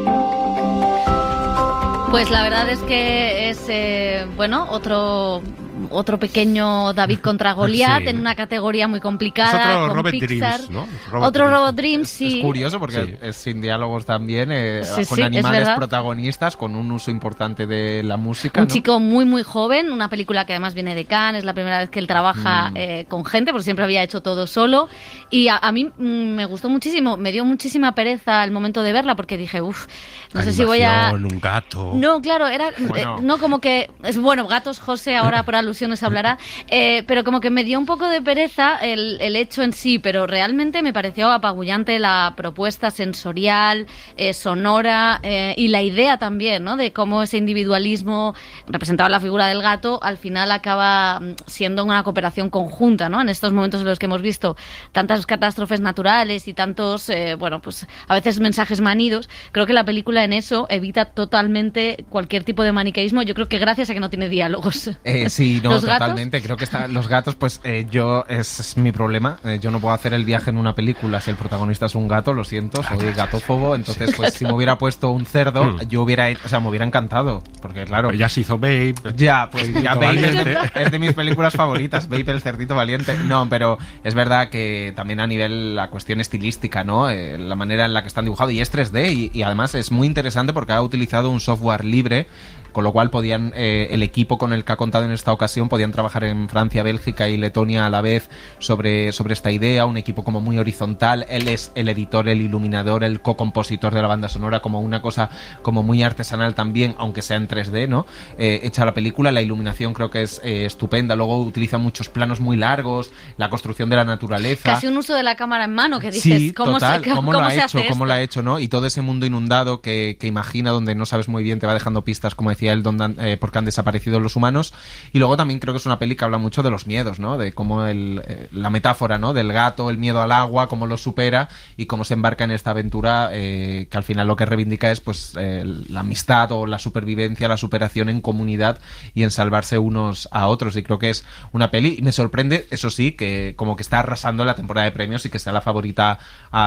[SPEAKER 2] Pues la verdad es que es, eh, bueno, otro... otro pequeño David contra Goliat, sí, en una categoría muy complicada.
[SPEAKER 5] Es otro
[SPEAKER 2] con
[SPEAKER 5] Robot
[SPEAKER 2] Pixar.
[SPEAKER 5] Dreams, ¿no? Robot
[SPEAKER 2] Otro
[SPEAKER 5] Dreams.
[SPEAKER 2] Robot Dreams, sí.
[SPEAKER 6] Es curioso porque
[SPEAKER 5] Sí.
[SPEAKER 6] es sin diálogos también, eh,
[SPEAKER 2] Sí,
[SPEAKER 6] con
[SPEAKER 2] sí, es
[SPEAKER 6] animales
[SPEAKER 2] verdad.
[SPEAKER 6] protagonistas, con un uso importante de la música.
[SPEAKER 2] Un
[SPEAKER 6] ¿no?
[SPEAKER 2] chico muy, muy joven, una película que además viene de Cannes, es la primera vez que él trabaja
[SPEAKER 6] Mm.
[SPEAKER 2] eh, con gente, porque siempre había hecho todo solo. Y a, a mí mm, me gustó muchísimo, me dio muchísima pereza al momento de verla, porque dije, uff, no sé si voy a...
[SPEAKER 5] Animación, un gato.
[SPEAKER 2] No, claro, era
[SPEAKER 5] Bueno.
[SPEAKER 2] eh, no como que es bueno, gatos, José, ahora por alusiones hablará, eh, pero como que me dio un poco de pereza el, el hecho en sí, pero realmente me pareció apabullante la propuesta sensorial, eh, sonora eh, y la idea también, ¿no? De cómo ese individualismo representado en la figura del gato al final acaba mm, siendo una cooperación conjunta, ¿no? En estos momentos en los que hemos visto tantas catástrofes naturales y tantos, eh, bueno, pues a veces mensajes manidos, creo que la película en eso evita totalmente cualquier tipo de maniqueísmo. Yo creo que gracias a que no tiene diálogos.
[SPEAKER 6] Eh, sí, no,
[SPEAKER 2] ¿Los gatos?
[SPEAKER 6] totalmente. Creo que está, los gatos, pues eh, yo, es, es mi problema. Eh, yo no puedo hacer el viaje en una película si el protagonista es un gato, lo siento, soy gatófobo. Entonces, pues si me hubiera puesto un cerdo,
[SPEAKER 5] Mm.
[SPEAKER 6] yo hubiera, hecho- o sea, me hubiera encantado. Porque, claro.
[SPEAKER 5] Pero ya se hizo Babe.
[SPEAKER 6] Ya, pues ya
[SPEAKER 5] Cerdito
[SPEAKER 6] Babe es de,
[SPEAKER 5] valiente.
[SPEAKER 6] es de mis películas favoritas, Babe el cerdito valiente. No, pero es verdad que también a nivel la cuestión estilística, ¿no? Eh, la manera en la que están dibujados, y es tres D, y, y además es muy interesante porque ha utilizado un software libre, con lo cual podían, eh, el equipo con el que ha contado en esta ocasión, podían trabajar en Francia, Bélgica y Letonia a la vez sobre, sobre esta idea, un equipo como muy horizontal. Él es el editor, el iluminador, el co-compositor de la banda sonora, como una cosa como muy artesanal también, aunque sea en tres D, ¿no? Eh, hecha la película, la iluminación creo que es eh, estupenda, luego utiliza muchos planos muy largos, la construcción de la naturaleza.
[SPEAKER 2] Casi un uso de la cámara en mano, que dices,
[SPEAKER 6] Sí,
[SPEAKER 2] ¿cómo,
[SPEAKER 6] total,
[SPEAKER 2] se,
[SPEAKER 6] cómo,
[SPEAKER 2] cómo
[SPEAKER 6] lo ha
[SPEAKER 2] se
[SPEAKER 6] hecho,
[SPEAKER 2] hace
[SPEAKER 6] cómo
[SPEAKER 2] esto?
[SPEAKER 6] lo ha hecho, ¿no? Y todo ese mundo inundado que, que imagina, donde no sabes muy bien, te va dejando pistas, como decía él, donde han- eh, porque han desaparecido los humanos. Y luego también creo que es una peli que habla mucho de los miedos, ¿no? De cómo el, eh, la metáfora, ¿no? Del gato, el miedo al agua, cómo lo supera y cómo se embarca en esta aventura, eh, que al final lo que reivindica es pues eh, la amistad o la supervivencia, la superación en comunidad y en salvarse unos a otros. Y creo que es una peli, y me sorprende, eso sí, que como que está arrasando en la temporada de premios y que sea la favorita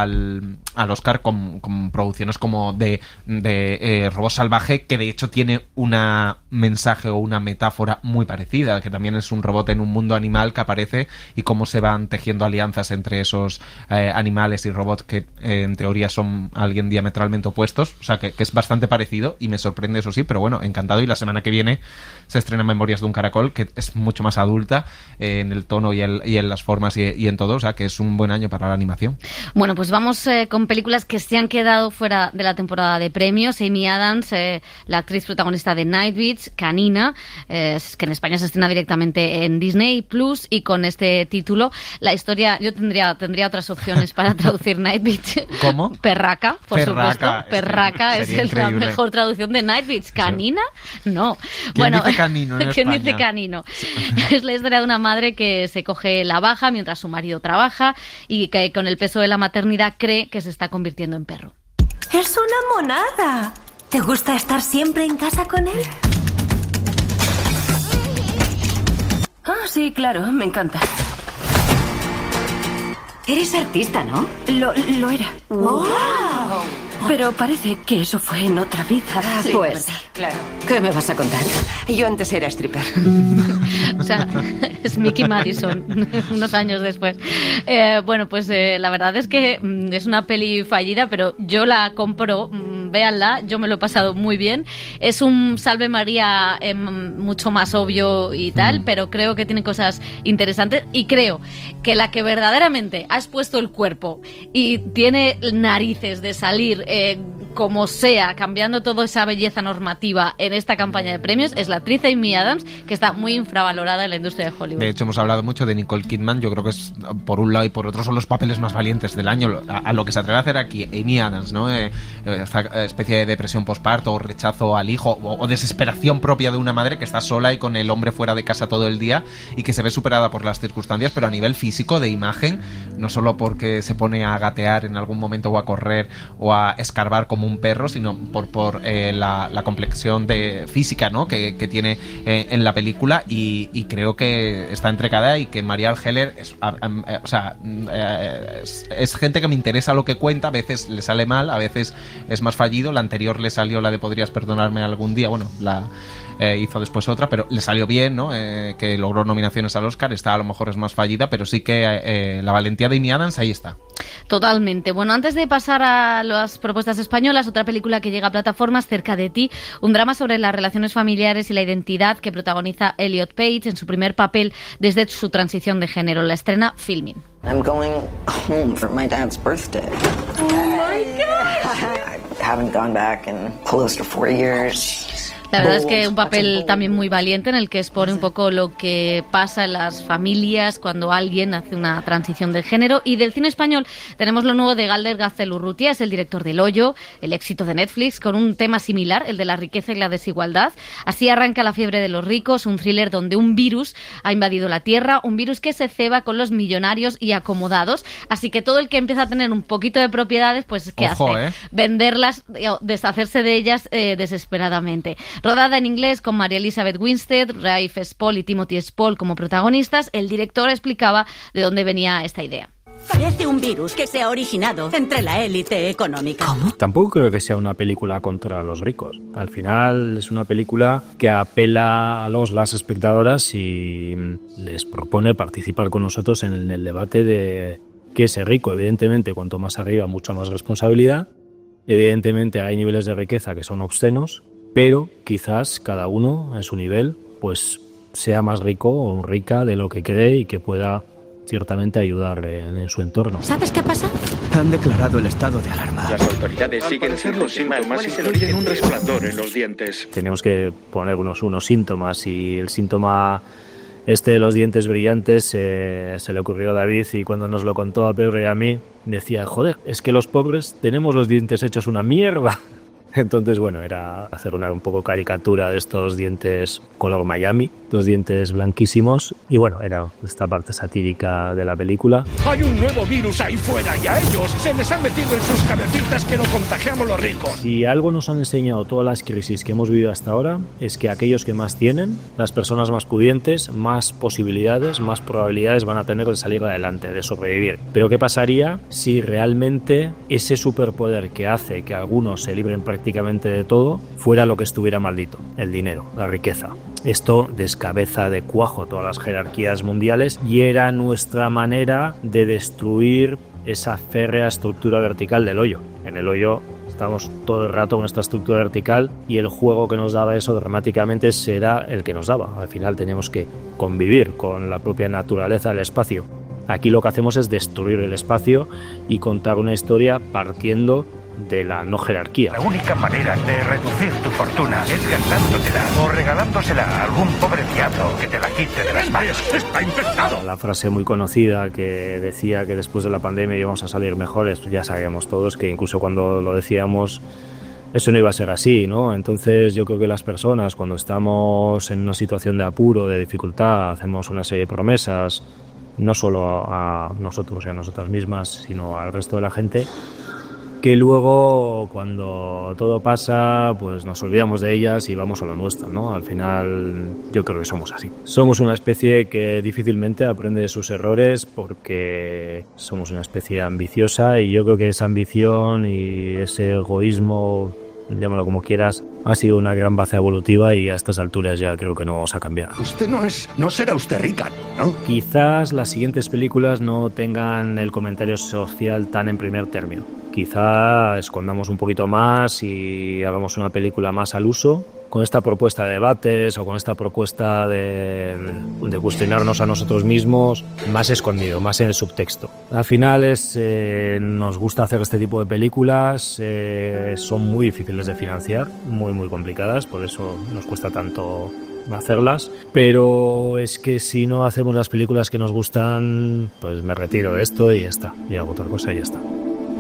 [SPEAKER 6] al, al Oscar con, con producciones como de, de eh, Robot Salvaje, que de hecho tiene una mensaje o una metáfora muy parecida, que también es un robot en un mundo animal que aparece y cómo se van tejiendo alianzas entre esos eh, animales y robots que eh, en teoría son alguien diametralmente opuestos. O sea que, que es bastante parecido y me sorprende, eso sí, pero bueno, encantado. Y la semana que viene se estrena Memorias de un caracol, que es mucho más adulta eh, en el tono y, el, y en las formas y, y en todo. O sea que es un buen año para la animación.
[SPEAKER 2] Bueno, pues vamos eh, con películas que se han quedado fuera de la temporada de premios. Amy Adams, eh, la actriz protagonista protagonista de Night Beach, Canina, eh, que en España se estrena directamente en Disney Plus, y con este título la historia, yo tendría tendría otras opciones para traducir Night Beach.
[SPEAKER 6] ¿Cómo?
[SPEAKER 2] Perraca, por
[SPEAKER 6] Perraca,
[SPEAKER 2] supuesto. Perraca es, es la mejor traducción de Night Beach. ¿Canina? No.
[SPEAKER 6] ¿Quién
[SPEAKER 2] bueno,
[SPEAKER 6] dice canino en
[SPEAKER 2] ¿quién
[SPEAKER 6] España?
[SPEAKER 2] dice canino? Es la historia de una madre que se coge la baja mientras su marido trabaja y que con el peso de la maternidad cree que se está convirtiendo en perro.
[SPEAKER 16] Es una monada. ¿Te gusta estar siempre en casa con él? Ah, sí, claro, me encanta.
[SPEAKER 1] Eres artista, ¿no?
[SPEAKER 16] Lo, lo era.
[SPEAKER 1] ¡Wow!
[SPEAKER 16] Pero parece que eso fue en otra vida.
[SPEAKER 1] Sí, pues, claro. ¿Qué me vas a contar? Yo antes era stripper.
[SPEAKER 2] O sea, es Mickey Madison, unos años después. Eh, bueno, pues eh, la verdad es que mm, es una peli fallida, pero yo la compro, mm, véanla, yo me lo he pasado muy bien. Es un Salve María eh, mucho más obvio y tal, mm. pero creo que tiene cosas interesantes y creo que la que verdaderamente ha expuesto el cuerpo y tiene narices de salir eh, como sea, cambiando toda esa belleza normativa en esta campaña de premios, es la actriz Amy Adams, que está muy infravalorada en la industria de Hollywood.
[SPEAKER 6] De hecho, hemos hablado mucho de Nicole Kidman. Yo creo que es, por un lado y por otro, son los papeles más valientes del año. A, a lo que se atreve a hacer aquí Amy Adams, ¿no? Eh, esta especie de depresión postparto, o rechazo al hijo, o, o desesperación propia de una madre que está sola y con el hombre fuera de casa todo el día y que se ve superada por las circunstancias, pero a nivel físico, de imagen, no solo porque se pone a gatear en algún momento o a correr o a escarbar como un perro, sino por, por eh, la, la complexión de física, ¿no? que, que tiene eh, en la película, y, y creo que está entrecada y que Marielle Heller es, a, a, o sea, eh, es, es gente que me interesa lo que cuenta. A veces le sale mal, a veces es más fallido. La anterior le salió, la de Podrías perdonarme algún día, bueno, la eh, hizo después otra, pero le salió bien, ¿no? Eh, que logró nominaciones al Oscar. Esta a lo mejor es más fallida, pero sí que eh, la valentía de Amy Adams ahí está.
[SPEAKER 2] Totalmente. Bueno, antes de pasar a las propuestas españolas, otra película que llega a plataformas, Cerca de ti, un drama sobre las relaciones familiares y la identidad que protagoniza Elliot Page en su primer papel desde su transición de género. La estrena Filmin.
[SPEAKER 17] I'm going home for my dad's birthday.
[SPEAKER 16] Oh my God!
[SPEAKER 17] I haven't gone back in close to four years.
[SPEAKER 2] La verdad es que un papel también muy valiente en el que expone un poco lo que pasa en las familias cuando alguien hace una transición de género. Y del cine español tenemos lo nuevo de Galder Gaztelu-Urrutia, es el director del Hoyo, el éxito de Netflix, con un tema similar, el de la riqueza y la desigualdad. Así arranca La fiebre de los ricos, un thriller donde un virus ha invadido la Tierra, un virus que se ceba con los millonarios y acomodados. Así que todo el que empieza a tener un poquito de propiedades, pues ¿qué
[SPEAKER 6] Ojo,
[SPEAKER 2] hace?
[SPEAKER 6] ¿eh?
[SPEAKER 2] Venderlas, deshacerse de ellas eh, desesperadamente. Rodada en inglés con María Elizabeth Winstead, Rafe Spall y Timothy Spall como protagonistas, el director explicaba de dónde venía esta idea.
[SPEAKER 18] Parece un virus que se ha originado entre la élite económica.
[SPEAKER 19] ¿Cómo? Tampoco creo que sea una película contra los ricos. Al final es una película que apela a los las espectadoras y les propone participar con nosotros en el debate de qué es ser rico. Evidentemente, cuanto más arriba, mucha más responsabilidad. Evidentemente hay niveles de riqueza que son obscenos, pero quizás cada uno en su nivel pues sea más rico o rica de lo que cree y que pueda ciertamente ayudar en, en su entorno.
[SPEAKER 18] ¿Sabes qué pasa?
[SPEAKER 20] Han declarado el estado de alarma.
[SPEAKER 21] Las autoridades siguen sin los síntomas y se oyen un resplandor en los dientes.
[SPEAKER 19] Tenemos que poner unos, unos síntomas, y el síntoma este de los dientes brillantes eh, se le ocurrió a David, y cuando nos lo contó a Pedro y a mí decía, joder, es que los pobres tenemos los dientes hechos una mierda. Entonces, bueno, era hacer una un poco caricatura de estos dientes color Miami, dos dientes blanquísimos, y bueno, era esta parte satírica de la película.
[SPEAKER 21] Hay un nuevo virus ahí fuera y a ellos se les han metido en sus cabecitas que lo contagiamos los ricos.
[SPEAKER 19] Si algo nos han enseñado todas las crisis que hemos vivido hasta ahora, es que aquellos que más tienen, las personas más pudientes, más posibilidades, más probabilidades van a tener de salir adelante, de sobrevivir. Pero ¿qué pasaría si realmente ese superpoder que hace que algunos se libren prácticamente de todo fuera lo que estuviera maldito? El dinero, la riqueza. Esto descabeza de cuajo todas las jerarquías mundiales y era nuestra manera de destruir esa férrea estructura vertical del Hoyo. En el Hoyo estamos todo el rato con esta estructura vertical, y el juego que nos daba eso dramáticamente será el que nos daba. Al final teníamos que convivir con la propia naturaleza del espacio. Aquí lo que hacemos es destruir el espacio y contar una historia partiendo de la no jerarquía.
[SPEAKER 21] La única manera de reducir tu fortuna es gastándotela o regalándosela a algún pobre diablo que te la quite de las manos. ¡Está infectado!
[SPEAKER 19] La frase muy conocida que decía que después de la pandemia íbamos a salir mejores, ya sabíamos todos que incluso cuando lo decíamos eso no iba a ser así, ¿no? Entonces yo creo que las personas cuando estamos en una situación de apuro, de dificultad, hacemos una serie de promesas, no solo a nosotros y a nosotras mismas, sino al resto de la gente, que luego cuando todo pasa pues nos olvidamos de ellas y vamos a lo nuestro, ¿no? Al final yo creo que somos así. Somos una especie que difícilmente aprende de sus errores porque somos una especie ambiciosa y yo creo que esa ambición y ese egoísmo, llámalo como quieras, ha sido una gran base evolutiva y a estas alturas ya creo que no vamos a cambiar.
[SPEAKER 21] Usted no es, no será usted rica, ¿no?
[SPEAKER 19] Quizás las siguientes películas no tengan el comentario social tan en primer término. Quizá escondamos un poquito más y hagamos una película más al uso, con esta propuesta de debates o con esta propuesta de, de cuestionarnos a nosotros mismos más escondido, más en el subtexto. Al final es, eh, nos gusta hacer este tipo de películas, eh, son muy difíciles de financiar, muy muy complicadas, por eso nos cuesta tanto hacerlas, pero es que si no hacemos las películas que nos gustan, pues me retiro de esto y ya está, y hago otra cosa y ya está.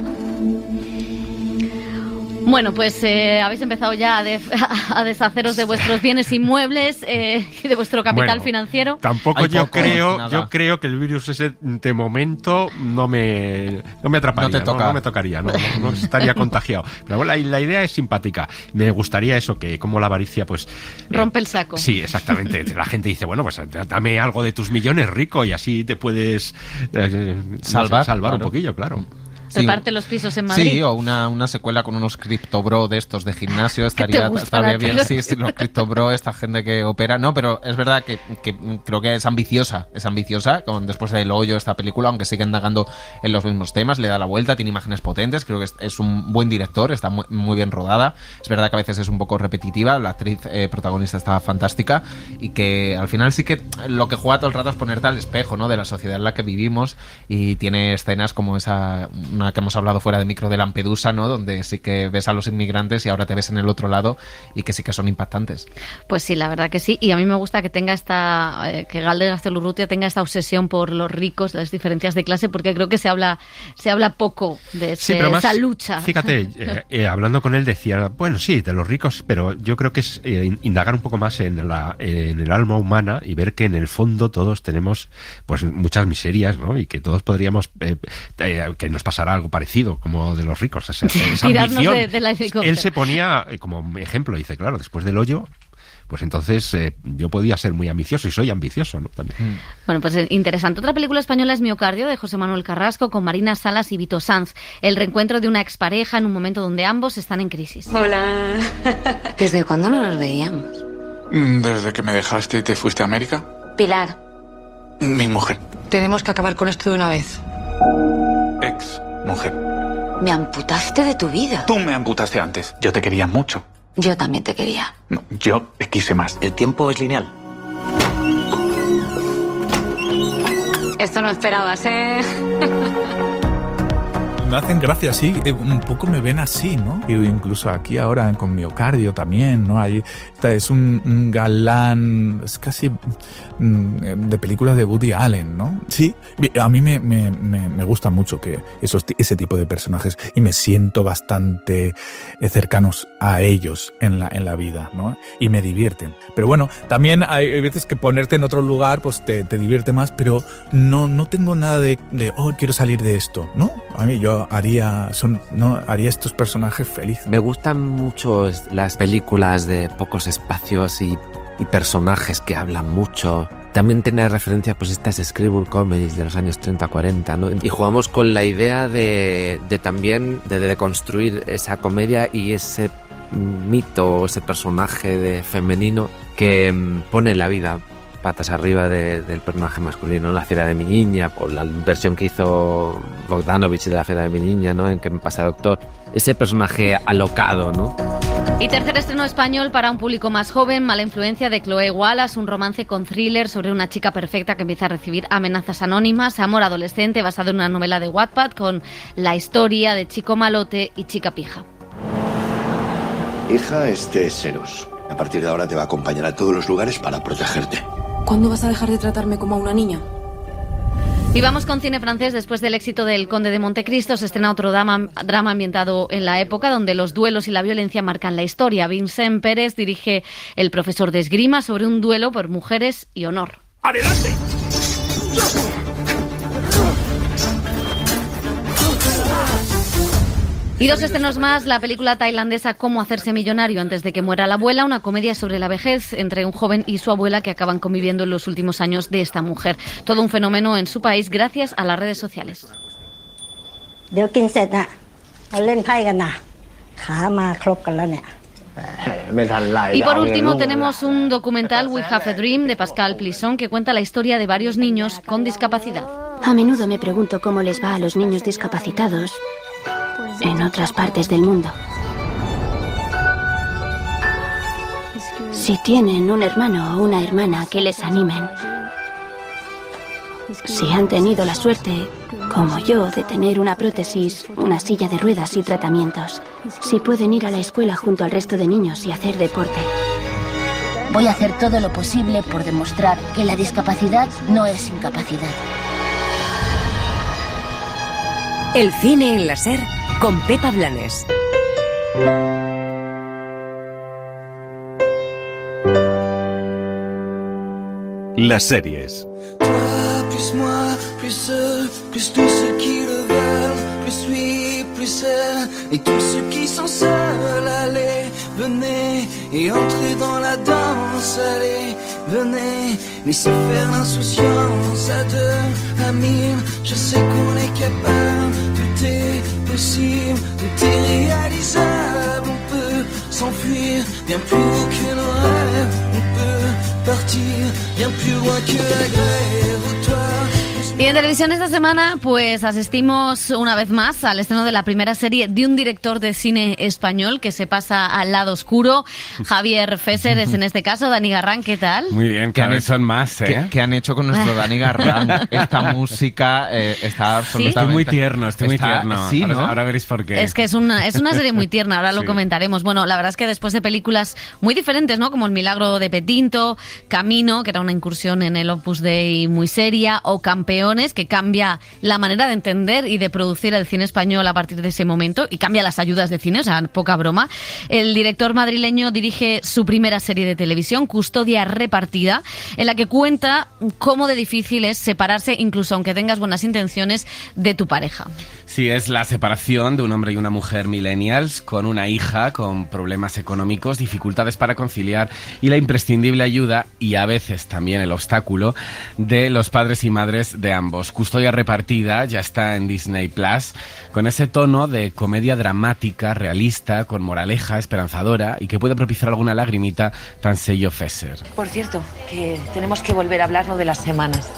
[SPEAKER 2] Bueno, pues eh, habéis empezado ya a, de, a deshaceros de vuestros bienes inmuebles eh, y de vuestro capital
[SPEAKER 5] bueno,
[SPEAKER 2] financiero.
[SPEAKER 5] Tampoco
[SPEAKER 6] Hay
[SPEAKER 5] yo
[SPEAKER 6] poco,
[SPEAKER 5] creo,
[SPEAKER 6] nada.
[SPEAKER 5] yo creo que el virus ese de momento no me, no me atraparía,
[SPEAKER 6] No te toca.
[SPEAKER 5] no, no me tocaría, no, no, no estaría contagiado. Pero bueno, la, la idea es simpática. Me gustaría eso, que como la avaricia, pues eh,
[SPEAKER 2] Rompe el saco.
[SPEAKER 5] sí, exactamente. La gente dice, bueno, pues dame algo de tus millones, rico, y así te puedes eh,
[SPEAKER 6] Salvar,
[SPEAKER 5] salvar un
[SPEAKER 6] claro.
[SPEAKER 5] poquillo, claro.
[SPEAKER 6] Sí.
[SPEAKER 2] Reparte los pisos en Madrid.
[SPEAKER 6] Sí, o una, una secuela con unos criptobro de estos de gimnasio estaría, estaría bien. Sí, sí, los criptobro, esta gente que opera. No, pero es verdad que, que creo que es ambiciosa, es ambiciosa, con después del hoyo esta película, aunque sigue indagando en los mismos temas, le da la vuelta, tiene imágenes potentes, creo que es, es un buen director, está muy, muy bien rodada. Es verdad que a veces es un poco repetitiva, la actriz eh, protagonista está fantástica y que al final sí que lo que juega todo el rato es ponerte al espejo, ¿no?, de la sociedad en la que vivimos, y tiene escenas como esa, una que hemos hablado fuera de micro de Lampedusa, ¿no?, donde sí que ves a los inmigrantes y ahora te ves en el otro lado y que sí que son impactantes.
[SPEAKER 2] Pues sí, la verdad que sí. Y a mí me gusta que tenga esta, eh, que Galder García tenga esta obsesión por los ricos, las diferencias de clase, porque creo que se habla, se habla poco de ese,
[SPEAKER 5] Sí, pero más,
[SPEAKER 2] esa lucha.
[SPEAKER 5] Fíjate, eh, eh, hablando con él decía, bueno, sí, de los ricos, pero yo creo que es eh, indagar un poco más en, la, en el alma humana y ver que en el fondo todos tenemos pues muchas miserias, ¿no? Y que todos podríamos, eh, eh, que nos pasará algo parecido, como de los ricos. Esa, esa
[SPEAKER 2] Tirarnos
[SPEAKER 5] ambición.
[SPEAKER 2] de, de la helicóptero.
[SPEAKER 5] Él se ponía eh, como ejemplo, dice, claro, después del hoyo, pues entonces eh, yo podía ser muy ambicioso y soy ambicioso, ¿no? También.
[SPEAKER 2] Bueno, pues interesante. Otra película española es Miocardio, de José Manuel Carrasco, con Marina Salas y Vito Sanz. El reencuentro de una expareja en un momento donde ambos están en crisis.
[SPEAKER 1] Hola. ¿Desde cuándo no nos veíamos?
[SPEAKER 4] Desde que me dejaste y te fuiste a América.
[SPEAKER 1] Pilar.
[SPEAKER 4] Mi mujer.
[SPEAKER 1] Tenemos que acabar con esto de una vez.
[SPEAKER 4] Ex mujer.
[SPEAKER 1] Me amputaste de tu vida.
[SPEAKER 4] Tú me amputaste antes. Yo te quería mucho.
[SPEAKER 1] Yo también te quería.
[SPEAKER 4] No, yo te quise más.
[SPEAKER 22] El tiempo es lineal.
[SPEAKER 1] Esto no esperabas, ¿eh?
[SPEAKER 23] Me hacen gracia, sí, un poco me ven así, ¿no? Y incluso aquí ahora con Miocardio también, ¿no? Ahí es un, un galán, es casi de películas de Woody Allen, ¿no? Sí, a mí me, me, me, me gusta mucho que esos, ese tipo de personajes y me siento bastante cercanos a ellos en la, en la vida, ¿no? Y me divierten. Pero bueno, también hay veces que ponerte en otro lugar pues te, te divierte más, pero no, no tengo nada de, de, oh, quiero salir de esto, ¿no? A mí yo haría, son, no, haría estos personajes felices.
[SPEAKER 22] Me gustan mucho las películas de pocos espacios y, y personajes que hablan mucho. También tiene referencia pues estas Screwball Comedies de los años treinta cuarenta, ¿no? Y jugamos con la idea de, de también de deconstruir esa comedia y ese mito, ese personaje de femenino que um, pone la vida patas arriba de, del personaje masculino, La fiera de mi niña, o la versión que hizo Bogdanovich de La fiera de mi niña, ¿no? En Que me pasa doctor. Ese personaje alocado, ¿no?
[SPEAKER 2] Y tercer estreno español para un público más joven, Mala influencia, de Chloe Wallace, un romance con thriller sobre una chica perfecta que empieza a recibir amenazas anónimas, amor adolescente basado en una novela de Wattpad con la historia de chico malote y chica pija.
[SPEAKER 3] Hija, este es Serus. A partir de ahora te va a acompañar a todos los lugares para protegerte.
[SPEAKER 9] ¿Cuándo vas a dejar de tratarme como a una niña?
[SPEAKER 2] Y vamos con cine francés. Después del éxito del Conde de Montecristo se estrena otro drama, drama ambientado en la época donde los duelos y la violencia marcan la historia. Vincent Pérez dirige El profesor de esgrima sobre un duelo por mujeres y honor.
[SPEAKER 21] ¡Adelante!
[SPEAKER 2] Y dos estrenos más, la película tailandesa Cómo hacerse millonario antes de que muera la abuela, una comedia sobre la vejez entre un joven y su abuela que acaban conviviendo en los últimos años de esta mujer. Todo un fenómeno en su país gracias a las redes sociales. Y por último tenemos un documental We Have a Dream de Pascal Plisson que cuenta la historia de varios niños con discapacidad.
[SPEAKER 10] A menudo me pregunto cómo les va a los niños discapacitados en otras partes del mundo. Si tienen un hermano o una hermana que les animen. Si han tenido la suerte, como yo, de tener una prótesis, una silla de ruedas y tratamientos. Si pueden ir a la escuela junto al resto de niños y hacer deporte.
[SPEAKER 24] Voy a hacer todo lo posible por demostrar que la discapacidad no es incapacidad.
[SPEAKER 25] El cine en la SER con Pepa Blanes.
[SPEAKER 26] Las series.
[SPEAKER 27] Plus moi, plus eux, plus tous ceux qui le veulent, plus lui, plus elle, et tous ceux qui sont seuls, allez, venez, et entrez dans la danse, allez, venez, laissez faire l'insouciance à deux, à mille, je sais qu'on est capable, tout est possible, tout est réalisable, on peut s'enfuir, bien plus haut que nos rêves, on peut partir, bien plus loin que la grève, ou toi.
[SPEAKER 2] Y en televisión esta semana pues asistimos una vez más al estreno de la primera serie de un director de cine español que se pasa al lado oscuro. Javier Fesser es en este caso. Dani Garrán, ¿qué tal?
[SPEAKER 6] Muy bien, cada vez son más, ¿eh? ¿Qué, qué han hecho con nuestro Dani Garrán? Esta música eh, está absolutamente...
[SPEAKER 5] Estoy muy tierno, estoy
[SPEAKER 6] está,
[SPEAKER 5] muy tierno.
[SPEAKER 6] Sí, ¿no?
[SPEAKER 5] ahora, ahora veréis por qué.
[SPEAKER 2] Es que es una, es una serie muy tierna, ahora lo
[SPEAKER 5] Sí.
[SPEAKER 2] comentaremos. Bueno, la verdad es que después de películas muy diferentes, ¿no? Como El milagro de Petinto, Camino, que era una incursión en el Opus Dei muy seria, o Campeones, que cambia la manera de entender y de producir el cine español a partir de ese momento y cambia las ayudas de cine, o sea, poca broma. El director madrileño dirige su primera serie de televisión, Custodia Repartida, en la que cuenta cómo de difícil es separarse, incluso aunque tengas buenas intenciones, de tu pareja.
[SPEAKER 6] Sí, es la separación de un hombre y una mujer millennials con una hija con problemas económicos, dificultades para conciliar y la imprescindible ayuda y a veces también el obstáculo de los padres y madres de ambos. Custodia Repartida ya está en Disney Plus con ese tono de comedia dramática, realista, con moraleja, esperanzadora y que puede propiciar alguna lagrimita, tan sello Fesser.
[SPEAKER 1] Por cierto, que tenemos que volver a hablar lo de las semanas.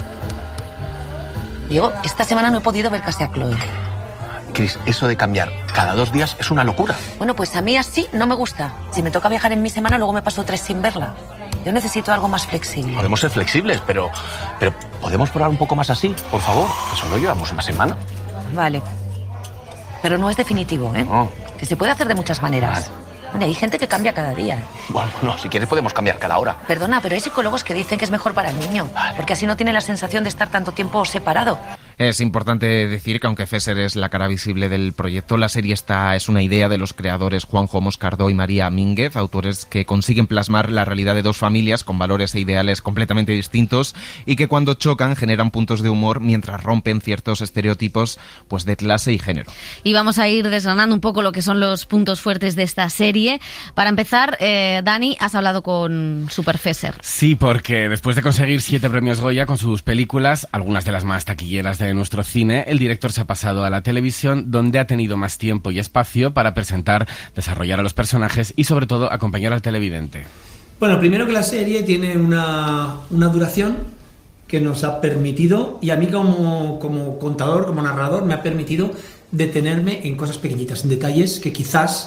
[SPEAKER 1] Diego, esta semana no he podido ver casi a Chloe.
[SPEAKER 28] Chris, eso de cambiar cada dos días es una locura.
[SPEAKER 1] Bueno, pues a mí así no me gusta. Si me toca viajar en mi semana, luego me paso tres sin verla. Yo necesito algo más flexible.
[SPEAKER 28] Podemos ser flexibles, pero, pero ¿podemos probar un poco más así? Por favor, que solo llevamos una semana.
[SPEAKER 1] Vale. Pero no es definitivo, ¿eh?
[SPEAKER 28] No.
[SPEAKER 1] Que se puede hacer de muchas maneras. Vale, hay gente que cambia cada día.
[SPEAKER 28] Bueno, no, si quieres podemos cambiar cada hora.
[SPEAKER 1] Perdona, pero hay psicólogos que dicen que es mejor para el niño. Porque así no tiene la sensación de estar tanto tiempo separado.
[SPEAKER 6] Es importante decir que aunque Fesser es la cara visible del proyecto, la serie esta es una idea de los creadores Juanjo Moscardó y María Mínguez, autores que consiguen plasmar la realidad de dos familias con valores e ideales completamente distintos y que cuando chocan generan puntos de humor mientras rompen ciertos estereotipos pues de clase y género.
[SPEAKER 2] Y vamos a ir desgranando un poco lo que son los puntos fuertes de esta serie. Para empezar, eh, Dani, has hablado con Super Fesser.
[SPEAKER 6] Sí, porque después de conseguir siete premios Goya con sus películas, algunas de las más taquilleras de nuestro cine, el director se ha pasado a la televisión, donde ha tenido más tiempo y espacio para presentar, desarrollar a los personajes y sobre todo acompañar al televidente.
[SPEAKER 29] Bueno, primero que la serie tiene una, una duración que nos ha permitido, y a mí como, como contador, como narrador, me ha permitido detenerme en cosas pequeñitas, en detalles que quizás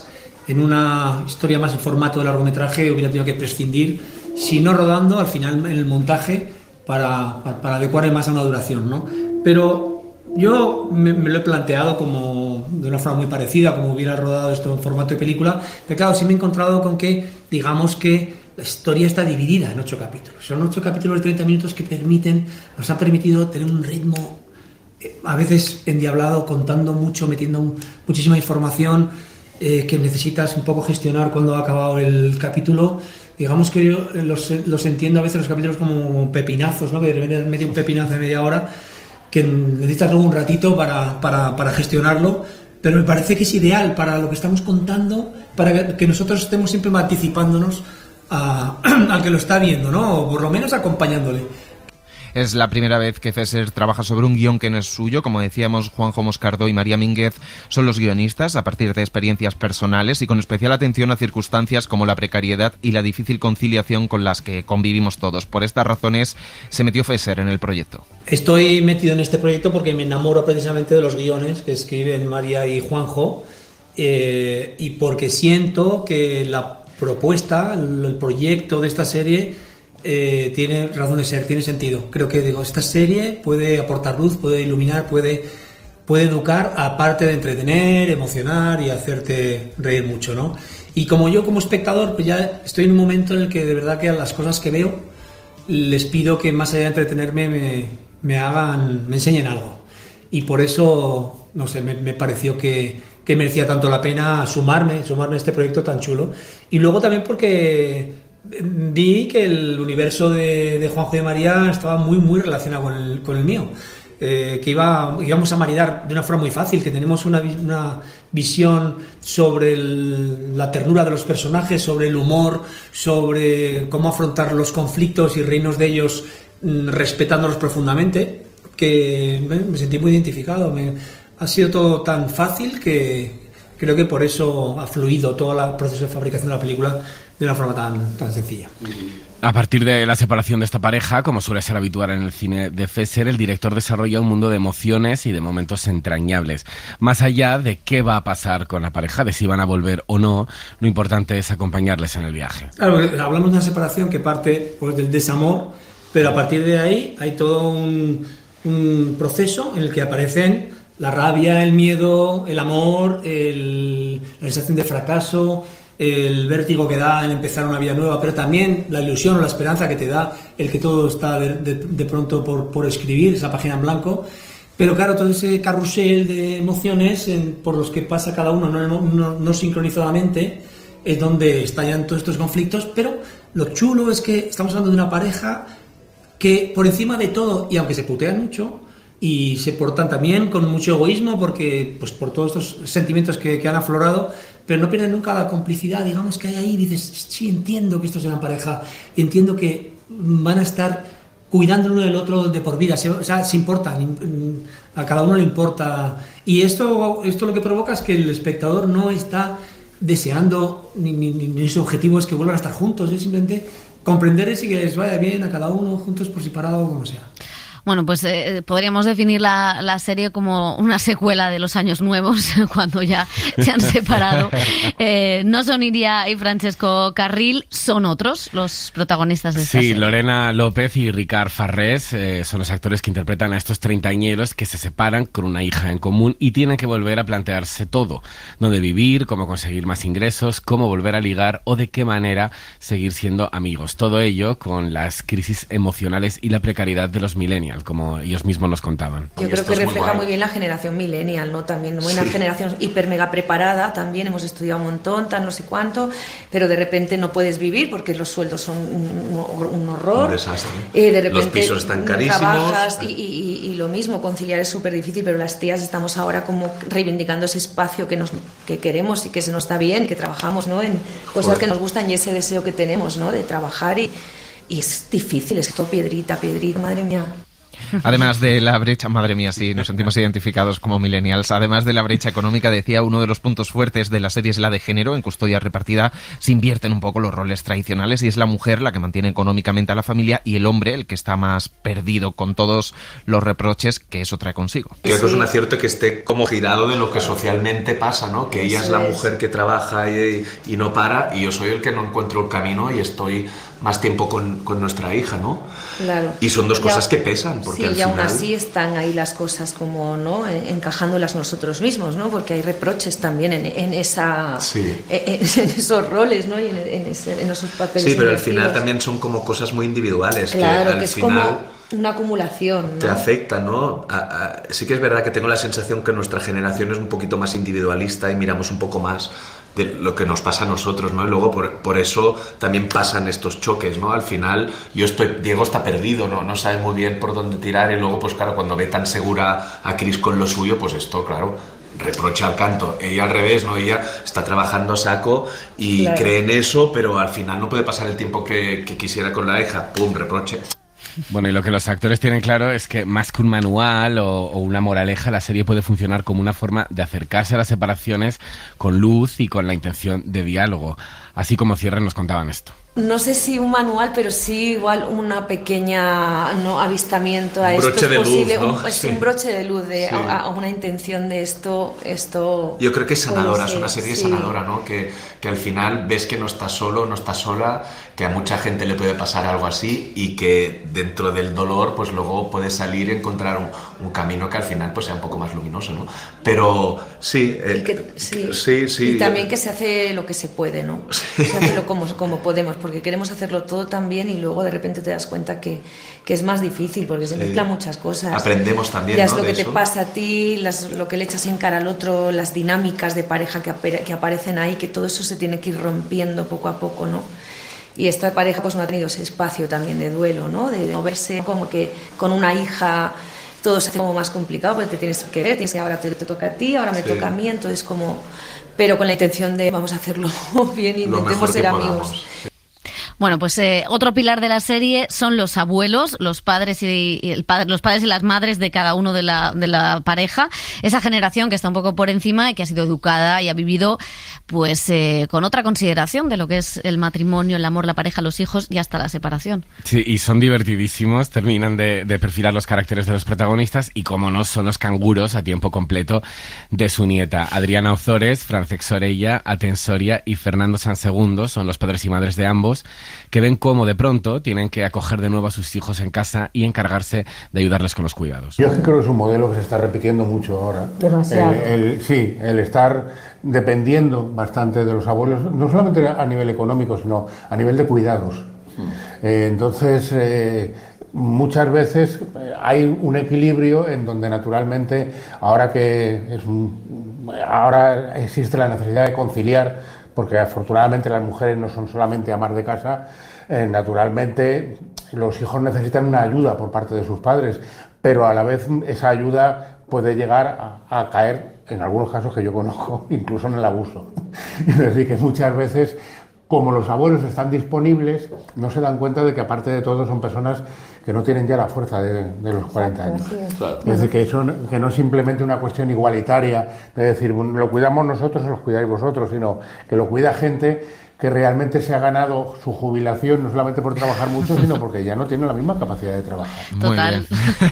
[SPEAKER 29] en una historia más en formato de largometraje hubiera tenido que prescindir, si no rodando, al final en el montaje para, para, para adecuarle más a una duración, ¿no? Pero yo me, me lo he planteado como de una forma muy parecida, como hubiera rodado esto en formato de película, pero claro, sí me he encontrado con que, digamos que la historia está dividida en ocho capítulos. Son ocho capítulos de treinta minutos que permiten, nos han permitido tener un ritmo eh, a veces endiablado, contando mucho, metiendo un, muchísima información eh, que necesitas un poco gestionar cuando ha acabado el capítulo. Digamos que yo los, los entiendo a veces los capítulos como pepinazos, ¿no? Que de repente mete un pepinazo de media hora que necesitas luego un ratito para, para, para gestionarlo, pero me parece que es ideal para lo que estamos contando, para que, que nosotros estemos siempre anticipándonos a, al que lo está viendo, ¿no? O por lo menos acompañándole.
[SPEAKER 6] Es la primera vez que Fesser trabaja sobre un guión que no es suyo. Como decíamos, Juanjo Moscardó y María Mínguez son los guionistas a partir de experiencias personales y con especial atención a circunstancias como la precariedad y la difícil conciliación con las que convivimos todos. Por estas razones se metió Fesser en el proyecto.
[SPEAKER 29] Estoy metido en este proyecto porque me enamoro precisamente de los guiones que escriben María y Juanjo eh, y porque siento que la propuesta, el proyecto de esta serie Eh, tiene razón de ser, tiene sentido. Creo que digo, esta serie puede aportar luz, puede iluminar, puede, puede educar, aparte de entretener, emocionar y hacerte reír mucho, ¿no? Y como yo como espectador, pues ya estoy en un momento en el que de verdad que a las cosas que veo les pido que más allá de entretenerme me, me hagan, me enseñen algo. Y por eso, no sé, me, me pareció que, que merecía tanto la pena sumarme, sumarme a este proyecto tan chulo. Y luego también porque vi que el universo de, de Juanjo y de María estaba muy muy relacionado con el, con el mío, eh, que iba, íbamos a maridar de una forma muy fácil, que tenemos una, una visión sobre el, la ternura de los personajes, sobre el humor, sobre cómo afrontar los conflictos y reírnos de ellos mm, respetándolos profundamente, que me, me sentí muy identificado. Me, ha sido todo tan fácil que creo que por eso ha fluido todo el proceso de fabricación de la película de una forma tan, tan sencilla.
[SPEAKER 7] A partir de la separación de esta pareja, como suele ser habitual en el cine de Fesser, el director desarrolla un mundo de emociones y de momentos entrañables. Más allá de qué va a pasar con la pareja, de si van a volver o no, lo importante es acompañarles en el viaje.
[SPEAKER 29] Claro, hablamos de una separación que parte pues, del desamor, pero a partir de ahí hay todo un, un proceso en el que aparecen la rabia, el miedo, el amor, el, la sensación de fracaso, el vértigo que da el empezar una vida nueva, pero también la ilusión o la esperanza que te da el que todo está de, de, de pronto por, por escribir, esa página en blanco. Pero claro, todo ese carrusel de emociones en, por los que pasa cada uno no, no, no sincronizadamente es donde estallan todos estos conflictos, pero lo chulo es que estamos hablando de una pareja que por encima de todo, y aunque se putean mucho, y se portan también con mucho egoísmo porque pues por todos estos sentimientos que, que han aflorado, pero no pierden nunca la complicidad, digamos, que hay ahí. Dices, sí, entiendo que esto es una pareja, entiendo que van a estar cuidando el uno del otro de por vida, se, o sea, se importan, a cada uno le importa. Y esto, esto lo que provoca es que el espectador no está deseando, ni, ni, ni su objetivo es que vuelvan a estar juntos, es simplemente comprender y que les vaya bien a cada uno, juntos por separado o como sea.
[SPEAKER 2] Bueno, pues eh, podríamos definir la, la serie como una secuela de los años nuevos, cuando ya se han separado. Eh, no son Iria y Francesco Carril, son otros los protagonistas de esta
[SPEAKER 7] sí,
[SPEAKER 2] serie.
[SPEAKER 7] Sí, Lorena López y Ricard Farrés eh, son los actores que interpretan a estos treintañeros que se separan con una hija en común y tienen que volver a plantearse todo. Dónde vivir, cómo conseguir más ingresos, cómo volver a ligar o de qué manera seguir siendo amigos. Todo ello con las crisis emocionales y la precariedad de los millennials, como ellos mismos nos contaban.
[SPEAKER 8] Yo creo que refleja muy bien la generación millennial, ¿no? También ¿no? Una sí. generación hiper mega preparada, también hemos estudiado un montón, tan no sé cuánto, pero de repente no puedes vivir porque los sueldos son un, un horror.
[SPEAKER 22] Un desastre.
[SPEAKER 8] Eh, de repente
[SPEAKER 22] los pisos están carísimos.
[SPEAKER 8] Trabajas y, y, y lo mismo, conciliar es súper difícil, pero las tías estamos ahora como reivindicando ese espacio que, nos, que queremos y que se nos está bien, que trabajamos, ¿no? En cosas Joder. que nos gustan y ese deseo que tenemos, ¿no? De trabajar y, y es difícil, es todo piedrita, piedrita, madre mía.
[SPEAKER 6] Además de la brecha, madre mía, sí, nos sentimos identificados como millennials. Además de la brecha económica, decía, uno de los puntos fuertes de la serie es la de género. En Custodia Repartida se invierten un poco los roles tradicionales y es la mujer la que mantiene económicamente a la familia y el hombre el que está más perdido con todos los reproches que eso trae consigo.
[SPEAKER 11] Creo que es un acierto que esté como girado de lo que socialmente pasa, ¿no? Que ella es la mujer que trabaja y, y no para, y yo soy el que no encuentro el camino y estoy más tiempo con, con nuestra hija, ¿no?
[SPEAKER 8] Claro.
[SPEAKER 11] Y son dos
[SPEAKER 8] Y
[SPEAKER 11] cosas
[SPEAKER 8] a-
[SPEAKER 11] que pesan, porque
[SPEAKER 8] sí,
[SPEAKER 11] al
[SPEAKER 8] y aún
[SPEAKER 11] final...
[SPEAKER 8] así están ahí las cosas como, ¿no? En- encajándolas nosotros mismos, ¿no? Porque hay reproches también en, en esa,
[SPEAKER 11] Sí.
[SPEAKER 8] en, en esos roles, ¿no? Y en, en, ese- en esos papeles.
[SPEAKER 11] Sí, pero al final
[SPEAKER 8] invertidos.
[SPEAKER 11] también son como cosas muy individuales,
[SPEAKER 8] Claro,
[SPEAKER 11] que al
[SPEAKER 8] que es
[SPEAKER 11] final...
[SPEAKER 8] como una acumulación, ¿no?
[SPEAKER 11] te afecta, ¿no? A- a- sí que es verdad que tengo la sensación que nuestra generación es un poquito más individualista y miramos un poco más de lo que nos pasa a nosotros, ¿no? Y luego por, por eso también pasan estos choques, ¿no? Al final yo estoy, Diego está perdido, ¿no? No sabe muy bien por dónde tirar y luego, pues claro, cuando ve tan segura a Chris con lo suyo, pues esto, claro, reprocha al canto. Ella al revés, ¿no? Ella está trabajando a saco y
[SPEAKER 7] Claro.
[SPEAKER 11] cree en eso, pero al final no puede pasar el tiempo que, que quisiera con la hija. ¡Pum! Reproche.
[SPEAKER 7] Bueno, y lo que los actores tienen claro es que más que un manual o, o una moraleja, la serie puede funcionar como una forma de acercarse a las separaciones con luz y con la intención de diálogo. Así como cierre nos contaban esto.
[SPEAKER 8] No sé si un manual, pero sí igual una pequeña, ¿no? avistamiento a
[SPEAKER 11] Un
[SPEAKER 8] esto
[SPEAKER 11] broche
[SPEAKER 8] es
[SPEAKER 11] de luz,
[SPEAKER 8] posible,
[SPEAKER 11] ¿no?
[SPEAKER 8] un, es
[SPEAKER 11] Sí.
[SPEAKER 8] un broche de luz de
[SPEAKER 11] Sí.
[SPEAKER 8] a, a una intención de esto, esto.
[SPEAKER 11] Yo creo que es sanadora,
[SPEAKER 8] puede
[SPEAKER 11] es una
[SPEAKER 8] ser,
[SPEAKER 11] serie
[SPEAKER 8] sí.
[SPEAKER 11] sanadora, ¿no? Que, que al final ves que no estás solo, no estás sola, que a mucha gente le puede pasar algo así y que dentro del dolor, pues luego puedes salir y encontrar un, un camino que al final pues sea un poco más luminoso, ¿no? Pero sí, eh,
[SPEAKER 8] Que- sí.
[SPEAKER 11] sí, sí.
[SPEAKER 8] Y también que se hace lo que se puede, ¿no? Se hace lo como, como podemos, porque queremos hacerlo todo tan bien y luego de repente te das cuenta que, que es más difícil, porque se
[SPEAKER 11] Sí.
[SPEAKER 8] mezclan muchas cosas.
[SPEAKER 11] Aprendemos también,
[SPEAKER 8] Ya
[SPEAKER 11] ¿no?
[SPEAKER 8] es lo
[SPEAKER 11] de
[SPEAKER 8] que te
[SPEAKER 11] eso.
[SPEAKER 8] pasa a ti, las- lo que le echas en cara al otro, las dinámicas de pareja que, apare- que aparecen ahí, que todo eso se tiene que ir rompiendo poco a poco, ¿no? Y esta pareja pues no ha tenido ese espacio también de duelo, ¿no? De, de moverse como que con una hija todo se hace como más complicado, porque te tienes que ver, tienes que ahora te, te toca a ti, ahora me
[SPEAKER 11] Sí.
[SPEAKER 8] toca a mí, entonces como... Pero con la intención de vamos a hacerlo bien y
[SPEAKER 11] Lo
[SPEAKER 8] intentemos
[SPEAKER 11] mejor que
[SPEAKER 8] ser
[SPEAKER 11] podamos.
[SPEAKER 8] amigos.
[SPEAKER 2] Bueno, pues eh, otro pilar de la serie son los abuelos, los padres y, y el padre, los padres y las madres de cada uno de la, de la pareja. Esa generación que está un poco por encima y que ha sido educada y ha vivido pues eh, con otra consideración de lo que es el matrimonio, el amor, la pareja, los hijos y hasta la separación.
[SPEAKER 7] Sí, y son divertidísimos, terminan de, de perfilar los caracteres de los protagonistas y, como no, son los canguros a tiempo completo de su nieta. Adriana Ozores, Francesc Sorella, Aten Soria y Fernando Sansegundo son los padres y madres de ambos, que ven cómo de pronto tienen que acoger de nuevo a sus hijos en casa y encargarse de ayudarles con los cuidados.
[SPEAKER 12] Yo es que creo que es un modelo que se está repitiendo mucho ahora.
[SPEAKER 10] Demasiado.
[SPEAKER 12] El, el- sí, el estar dependiendo bastante de los abuelos, no solamente a nivel económico, sino a nivel de cuidados. Eh, entonces, eh, muchas veces eh, hay un equilibrio en donde naturalmente, ahora que es un- ahora existe la necesidad de conciliar, porque afortunadamente las mujeres no son solamente amas de casa, eh, naturalmente los hijos necesitan una ayuda por parte de sus padres, pero a la vez esa ayuda puede llegar a, a caer, en algunos casos que yo conozco, incluso en el abuso. Es decir, que muchas veces, como los abuelos están disponibles, no se dan cuenta de que aparte de todo son personas que no tienen ya la fuerza de, de los cuarenta años. Es decir, que, eso, que no es simplemente una cuestión igualitaria de decir, bueno, lo cuidamos nosotros o los cuidáis vosotros, sino que lo cuida gente que realmente se ha ganado su jubilación no solamente por trabajar mucho, sino porque ya no tiene la misma capacidad de trabajar.
[SPEAKER 6] Muy bien.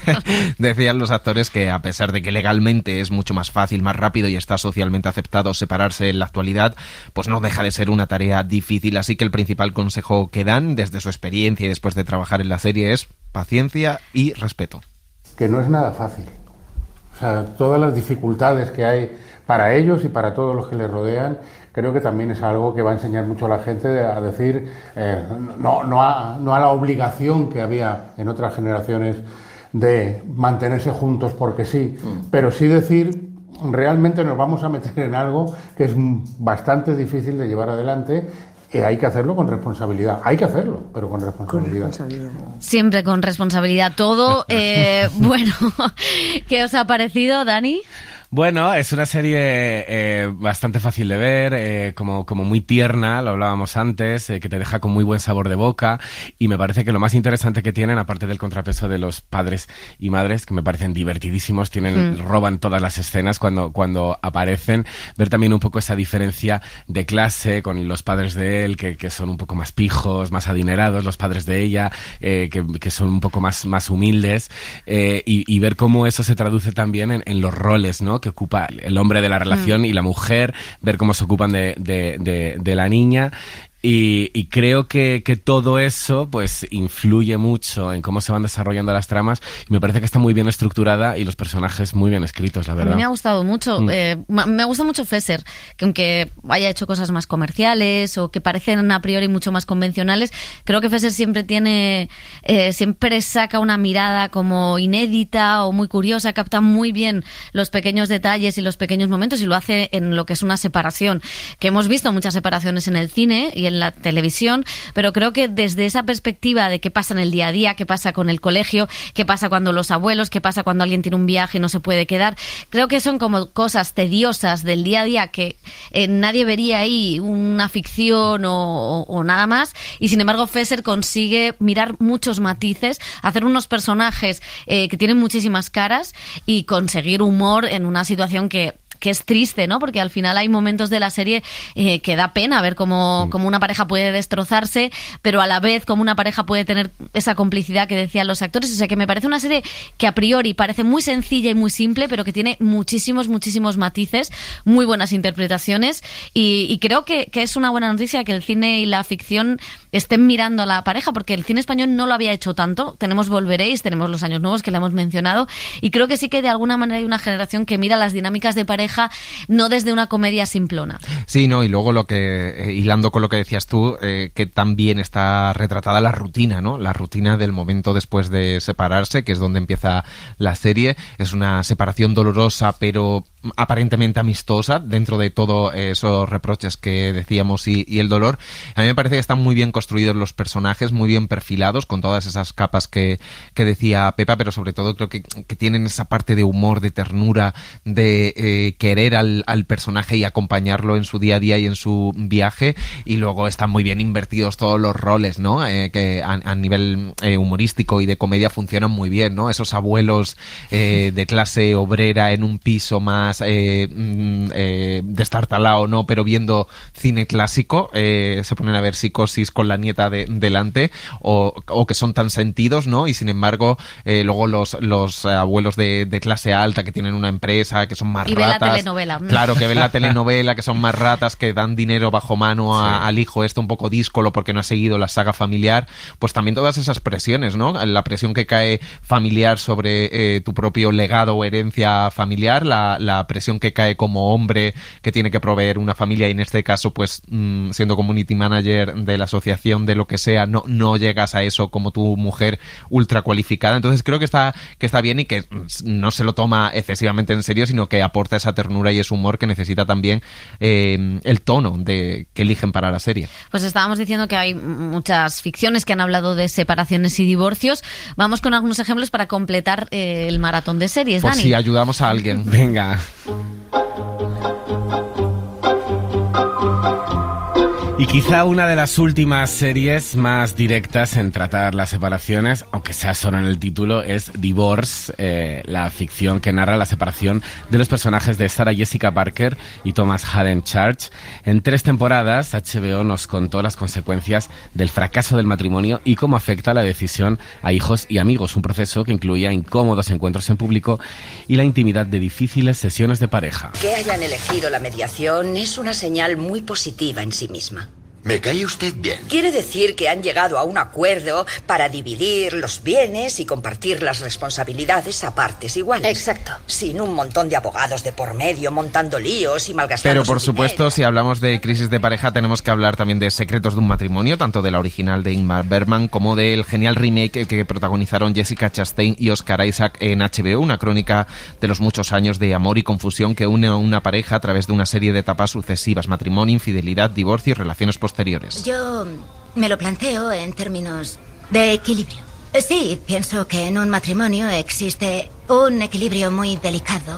[SPEAKER 6] Decían los actores que a pesar de que legalmente es mucho más fácil, más rápido y está socialmente aceptado separarse en la actualidad, pues no deja de ser una tarea difícil. Así que el principal consejo que dan desde su experiencia y después de trabajar en la serie es paciencia y respeto.
[SPEAKER 12] Que no es nada fácil. O sea, todas las dificultades que hay para ellos y para todos los que les rodean, creo que también es algo que va a enseñar mucho a la gente a decir, eh, no, no, a, no a la obligación que había en otras generaciones de mantenerse juntos porque sí, mm. pero sí decir, realmente nos vamos a meter en algo que es bastante difícil de llevar adelante. Eh, hay que hacerlo con responsabilidad. Hay que hacerlo, pero con responsabilidad. Con responsabilidad.
[SPEAKER 2] Siempre con responsabilidad todo. Eh, bueno, ¿qué os ha parecido, Dani?
[SPEAKER 7] Bueno, es una serie eh, bastante fácil de ver, eh, como, como muy tierna, lo hablábamos antes, eh, que te deja con muy buen sabor de boca, y me parece que lo más interesante que tienen, aparte del contrapeso de los padres y madres, que me parecen divertidísimos, tienen, mm. roban todas las escenas cuando, cuando aparecen, ver también un poco esa diferencia de clase con los padres de él, que, que son un poco más pijos, más adinerados, los padres de ella, eh, que, que son un poco más, más humildes, eh, y, y ver cómo eso se traduce también en, en los roles, ¿no?, que ocupa el hombre de la relación mm. y la mujer, ver cómo se ocupan de, de, de, de la niña. Y, y creo que, que todo eso pues influye mucho en cómo se van desarrollando las tramas, y me parece que está muy bien estructurada y los personajes muy bien escritos, la verdad.
[SPEAKER 2] A mí me ha gustado mucho. Mm. Eh, me gusta mucho Fesser, que aunque haya hecho cosas más comerciales o que parecen a priori mucho más convencionales, creo que Fesser siempre tiene, eh, siempre saca una mirada como inédita o muy curiosa, capta muy bien los pequeños detalles y los pequeños momentos, y lo hace en lo que es una separación, que hemos visto muchas separaciones en el cine y en la televisión, pero creo que desde esa perspectiva de qué pasa en el día a día, qué pasa con el colegio, qué pasa cuando los abuelos, qué pasa cuando alguien tiene un viaje y no se puede quedar, creo que son como cosas tediosas del día a día que eh, nadie vería ahí una ficción o, o, o nada más, y sin embargo Fesser consigue mirar muchos matices, hacer unos personajes eh, que tienen muchísimas caras y conseguir humor en una situación que que es triste, ¿no? Porque al final hay momentos de la serie eh, que da pena ver cómo, cómo una pareja puede destrozarse, pero a la vez cómo una pareja puede tener esa complicidad que decían los actores. O sea, que me parece una serie que a priori parece muy sencilla y muy simple, pero que tiene muchísimos, muchísimos matices, muy buenas interpretaciones, y, y creo que, que es una buena noticia que el cine y la ficción estén mirando a la pareja, porque el cine español no lo había hecho tanto. Tenemos Volveréis, tenemos Los Años Nuevos, que le hemos mencionado, y creo que sí que de alguna manera hay una generación que mira las dinámicas de pareja no desde una comedia simplona.
[SPEAKER 6] Sí, no, y luego lo que, eh, hilando con lo que decías tú, eh, que también está retratada la rutina, ¿no? La rutina del momento después de separarse, que es donde empieza la serie. Es una separación dolorosa, pero aparentemente amistosa, dentro de todos esos reproches que decíamos y, y el dolor. A mí me parece que están muy bien construidos los personajes, muy bien perfilados, con todas esas capas que, que decía Pepa, pero sobre todo creo que, que tienen esa parte de humor, de ternura, de eh, querer al, al personaje y acompañarlo en su día a día y en su viaje, y luego están muy bien invertidos todos los roles, ¿no? Eh, que a, a nivel eh, humorístico y de comedia funcionan muy bien, ¿no? Esos abuelos eh, de clase obrera en un piso más Eh, eh, destartalado, ¿no? Pero viendo cine clásico, eh, se ponen a ver Psicosis con la nieta de, delante, o, o que son tan sentidos, ¿no? Y sin embargo, eh, luego los, los abuelos de, de clase alta que tienen una empresa, que son más
[SPEAKER 2] y
[SPEAKER 6] ratas.
[SPEAKER 2] Ve la telenovela.
[SPEAKER 6] Claro, que ven la telenovela, que son más ratas, que dan dinero bajo mano a, sí. al hijo este un poco díscolo porque no ha seguido la saga familiar. Pues también todas esas presiones, ¿no? La presión que cae familiar sobre eh, tu propio legado o herencia familiar, la, la presión que cae como hombre que tiene que proveer una familia, y en este caso pues mmm, siendo community manager de la asociación de lo que sea, no, no llegas a eso como tu mujer ultra cualificada. Entonces creo que está, que está bien, y que no se lo toma excesivamente en serio, sino que aporta esa ternura y ese humor que necesita también eh, el tono de, que eligen para la serie.
[SPEAKER 2] Pues estábamos diciendo que hay muchas ficciones que han hablado de separaciones y divorcios. Vamos con algunos ejemplos para completar eh, el maratón de series,
[SPEAKER 6] pues
[SPEAKER 2] Dani.
[SPEAKER 6] sí, ayudamos a alguien.
[SPEAKER 7] Venga. Y quizá una de las últimas series más directas en tratar las separaciones, aunque sea solo en el título, es Divorce, eh, la ficción que narra la separación de los personajes de Sarah Jessica Parker y Thomas Haden Church. En tres temporadas, H B O nos contó las consecuencias del fracaso del matrimonio y cómo afecta la decisión a hijos y amigos, un proceso que incluía incómodos encuentros en público y la intimidad de difíciles sesiones de pareja.
[SPEAKER 4] Que hayan elegido la mediación es una señal muy positiva en sí misma.
[SPEAKER 3] Me cae usted bien.
[SPEAKER 4] Quiere decir que han llegado a un acuerdo para dividir los bienes y compartir las responsabilidades a partes iguales. Exacto. Sin un montón de abogados de por medio montando líos y malgastando.
[SPEAKER 6] Pero por
[SPEAKER 4] su
[SPEAKER 6] supuesto,
[SPEAKER 4] dinero.
[SPEAKER 6] Si hablamos de crisis de pareja, tenemos que hablar también de Secretos de un matrimonio, tanto de la original de Ingmar Bergman como del genial remake que protagonizaron Jessica Chastain y Oscar Isaac en H B O, una crónica de los muchos años de amor y confusión que une a una pareja a través de una serie de etapas sucesivas: matrimonio, infidelidad, divorcio y relaciones posteriores.
[SPEAKER 24] Yo me lo planteo en términos de equilibrio. Sí, pienso que en un matrimonio existe un equilibrio muy delicado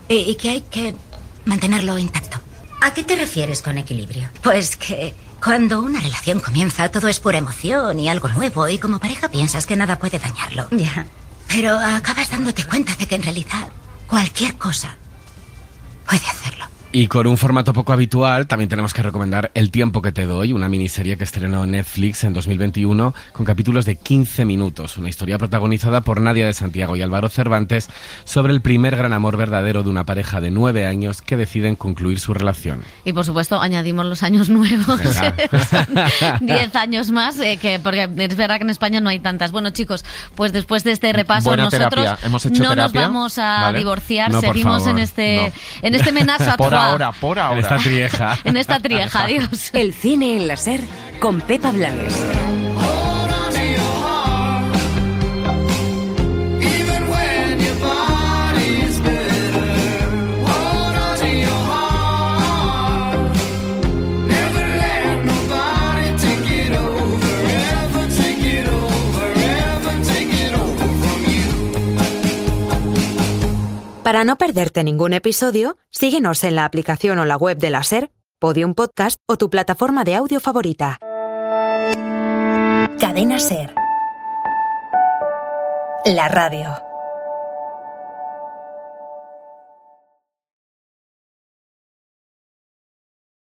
[SPEAKER 13] Y, y que hay que mantenerlo intacto.
[SPEAKER 14] ¿A qué te refieres con equilibrio?
[SPEAKER 13] Pues que cuando una relación comienza, todo es pura emoción y algo nuevo, y como pareja piensas que nada puede dañarlo.
[SPEAKER 14] Ya.
[SPEAKER 13] Pero acabas dándote cuenta de que en realidad cualquier cosa puede hacerlo.
[SPEAKER 7] Y con un formato poco habitual, también tenemos que recomendar El tiempo que te doy, una miniserie que estrenó Netflix en dos mil veintiuno con capítulos de quince minutos. Una historia protagonizada por Nadia de Santiago y Álvaro Cervantes sobre el primer gran amor verdadero de una pareja de nueve años que deciden concluir su relación.
[SPEAKER 2] Y por supuesto añadimos los años nuevos, diez años más, eh, que porque es verdad que en España no hay tantas. Bueno, chicos, pues después de este repaso
[SPEAKER 6] Buena
[SPEAKER 2] nosotros
[SPEAKER 6] terapia. ¿Hemos hecho
[SPEAKER 2] no
[SPEAKER 6] terapia?
[SPEAKER 2] nos vamos a
[SPEAKER 6] ¿Vale?
[SPEAKER 2] divorciar,
[SPEAKER 7] No, por
[SPEAKER 2] seguimos
[SPEAKER 7] favor,
[SPEAKER 2] en este
[SPEAKER 6] no.
[SPEAKER 2] en este menaje a
[SPEAKER 6] Por
[SPEAKER 2] trois.
[SPEAKER 6] ahora, por ahora.
[SPEAKER 7] En esta trieja.
[SPEAKER 2] En esta trieja, adiós.
[SPEAKER 25] El cine en la SER con Pepa Blanes.
[SPEAKER 15] Para no perderte ningún episodio, síguenos en la aplicación o la web de la SER, Podium Podcast o tu plataforma de audio favorita. Cadena SER. La radio.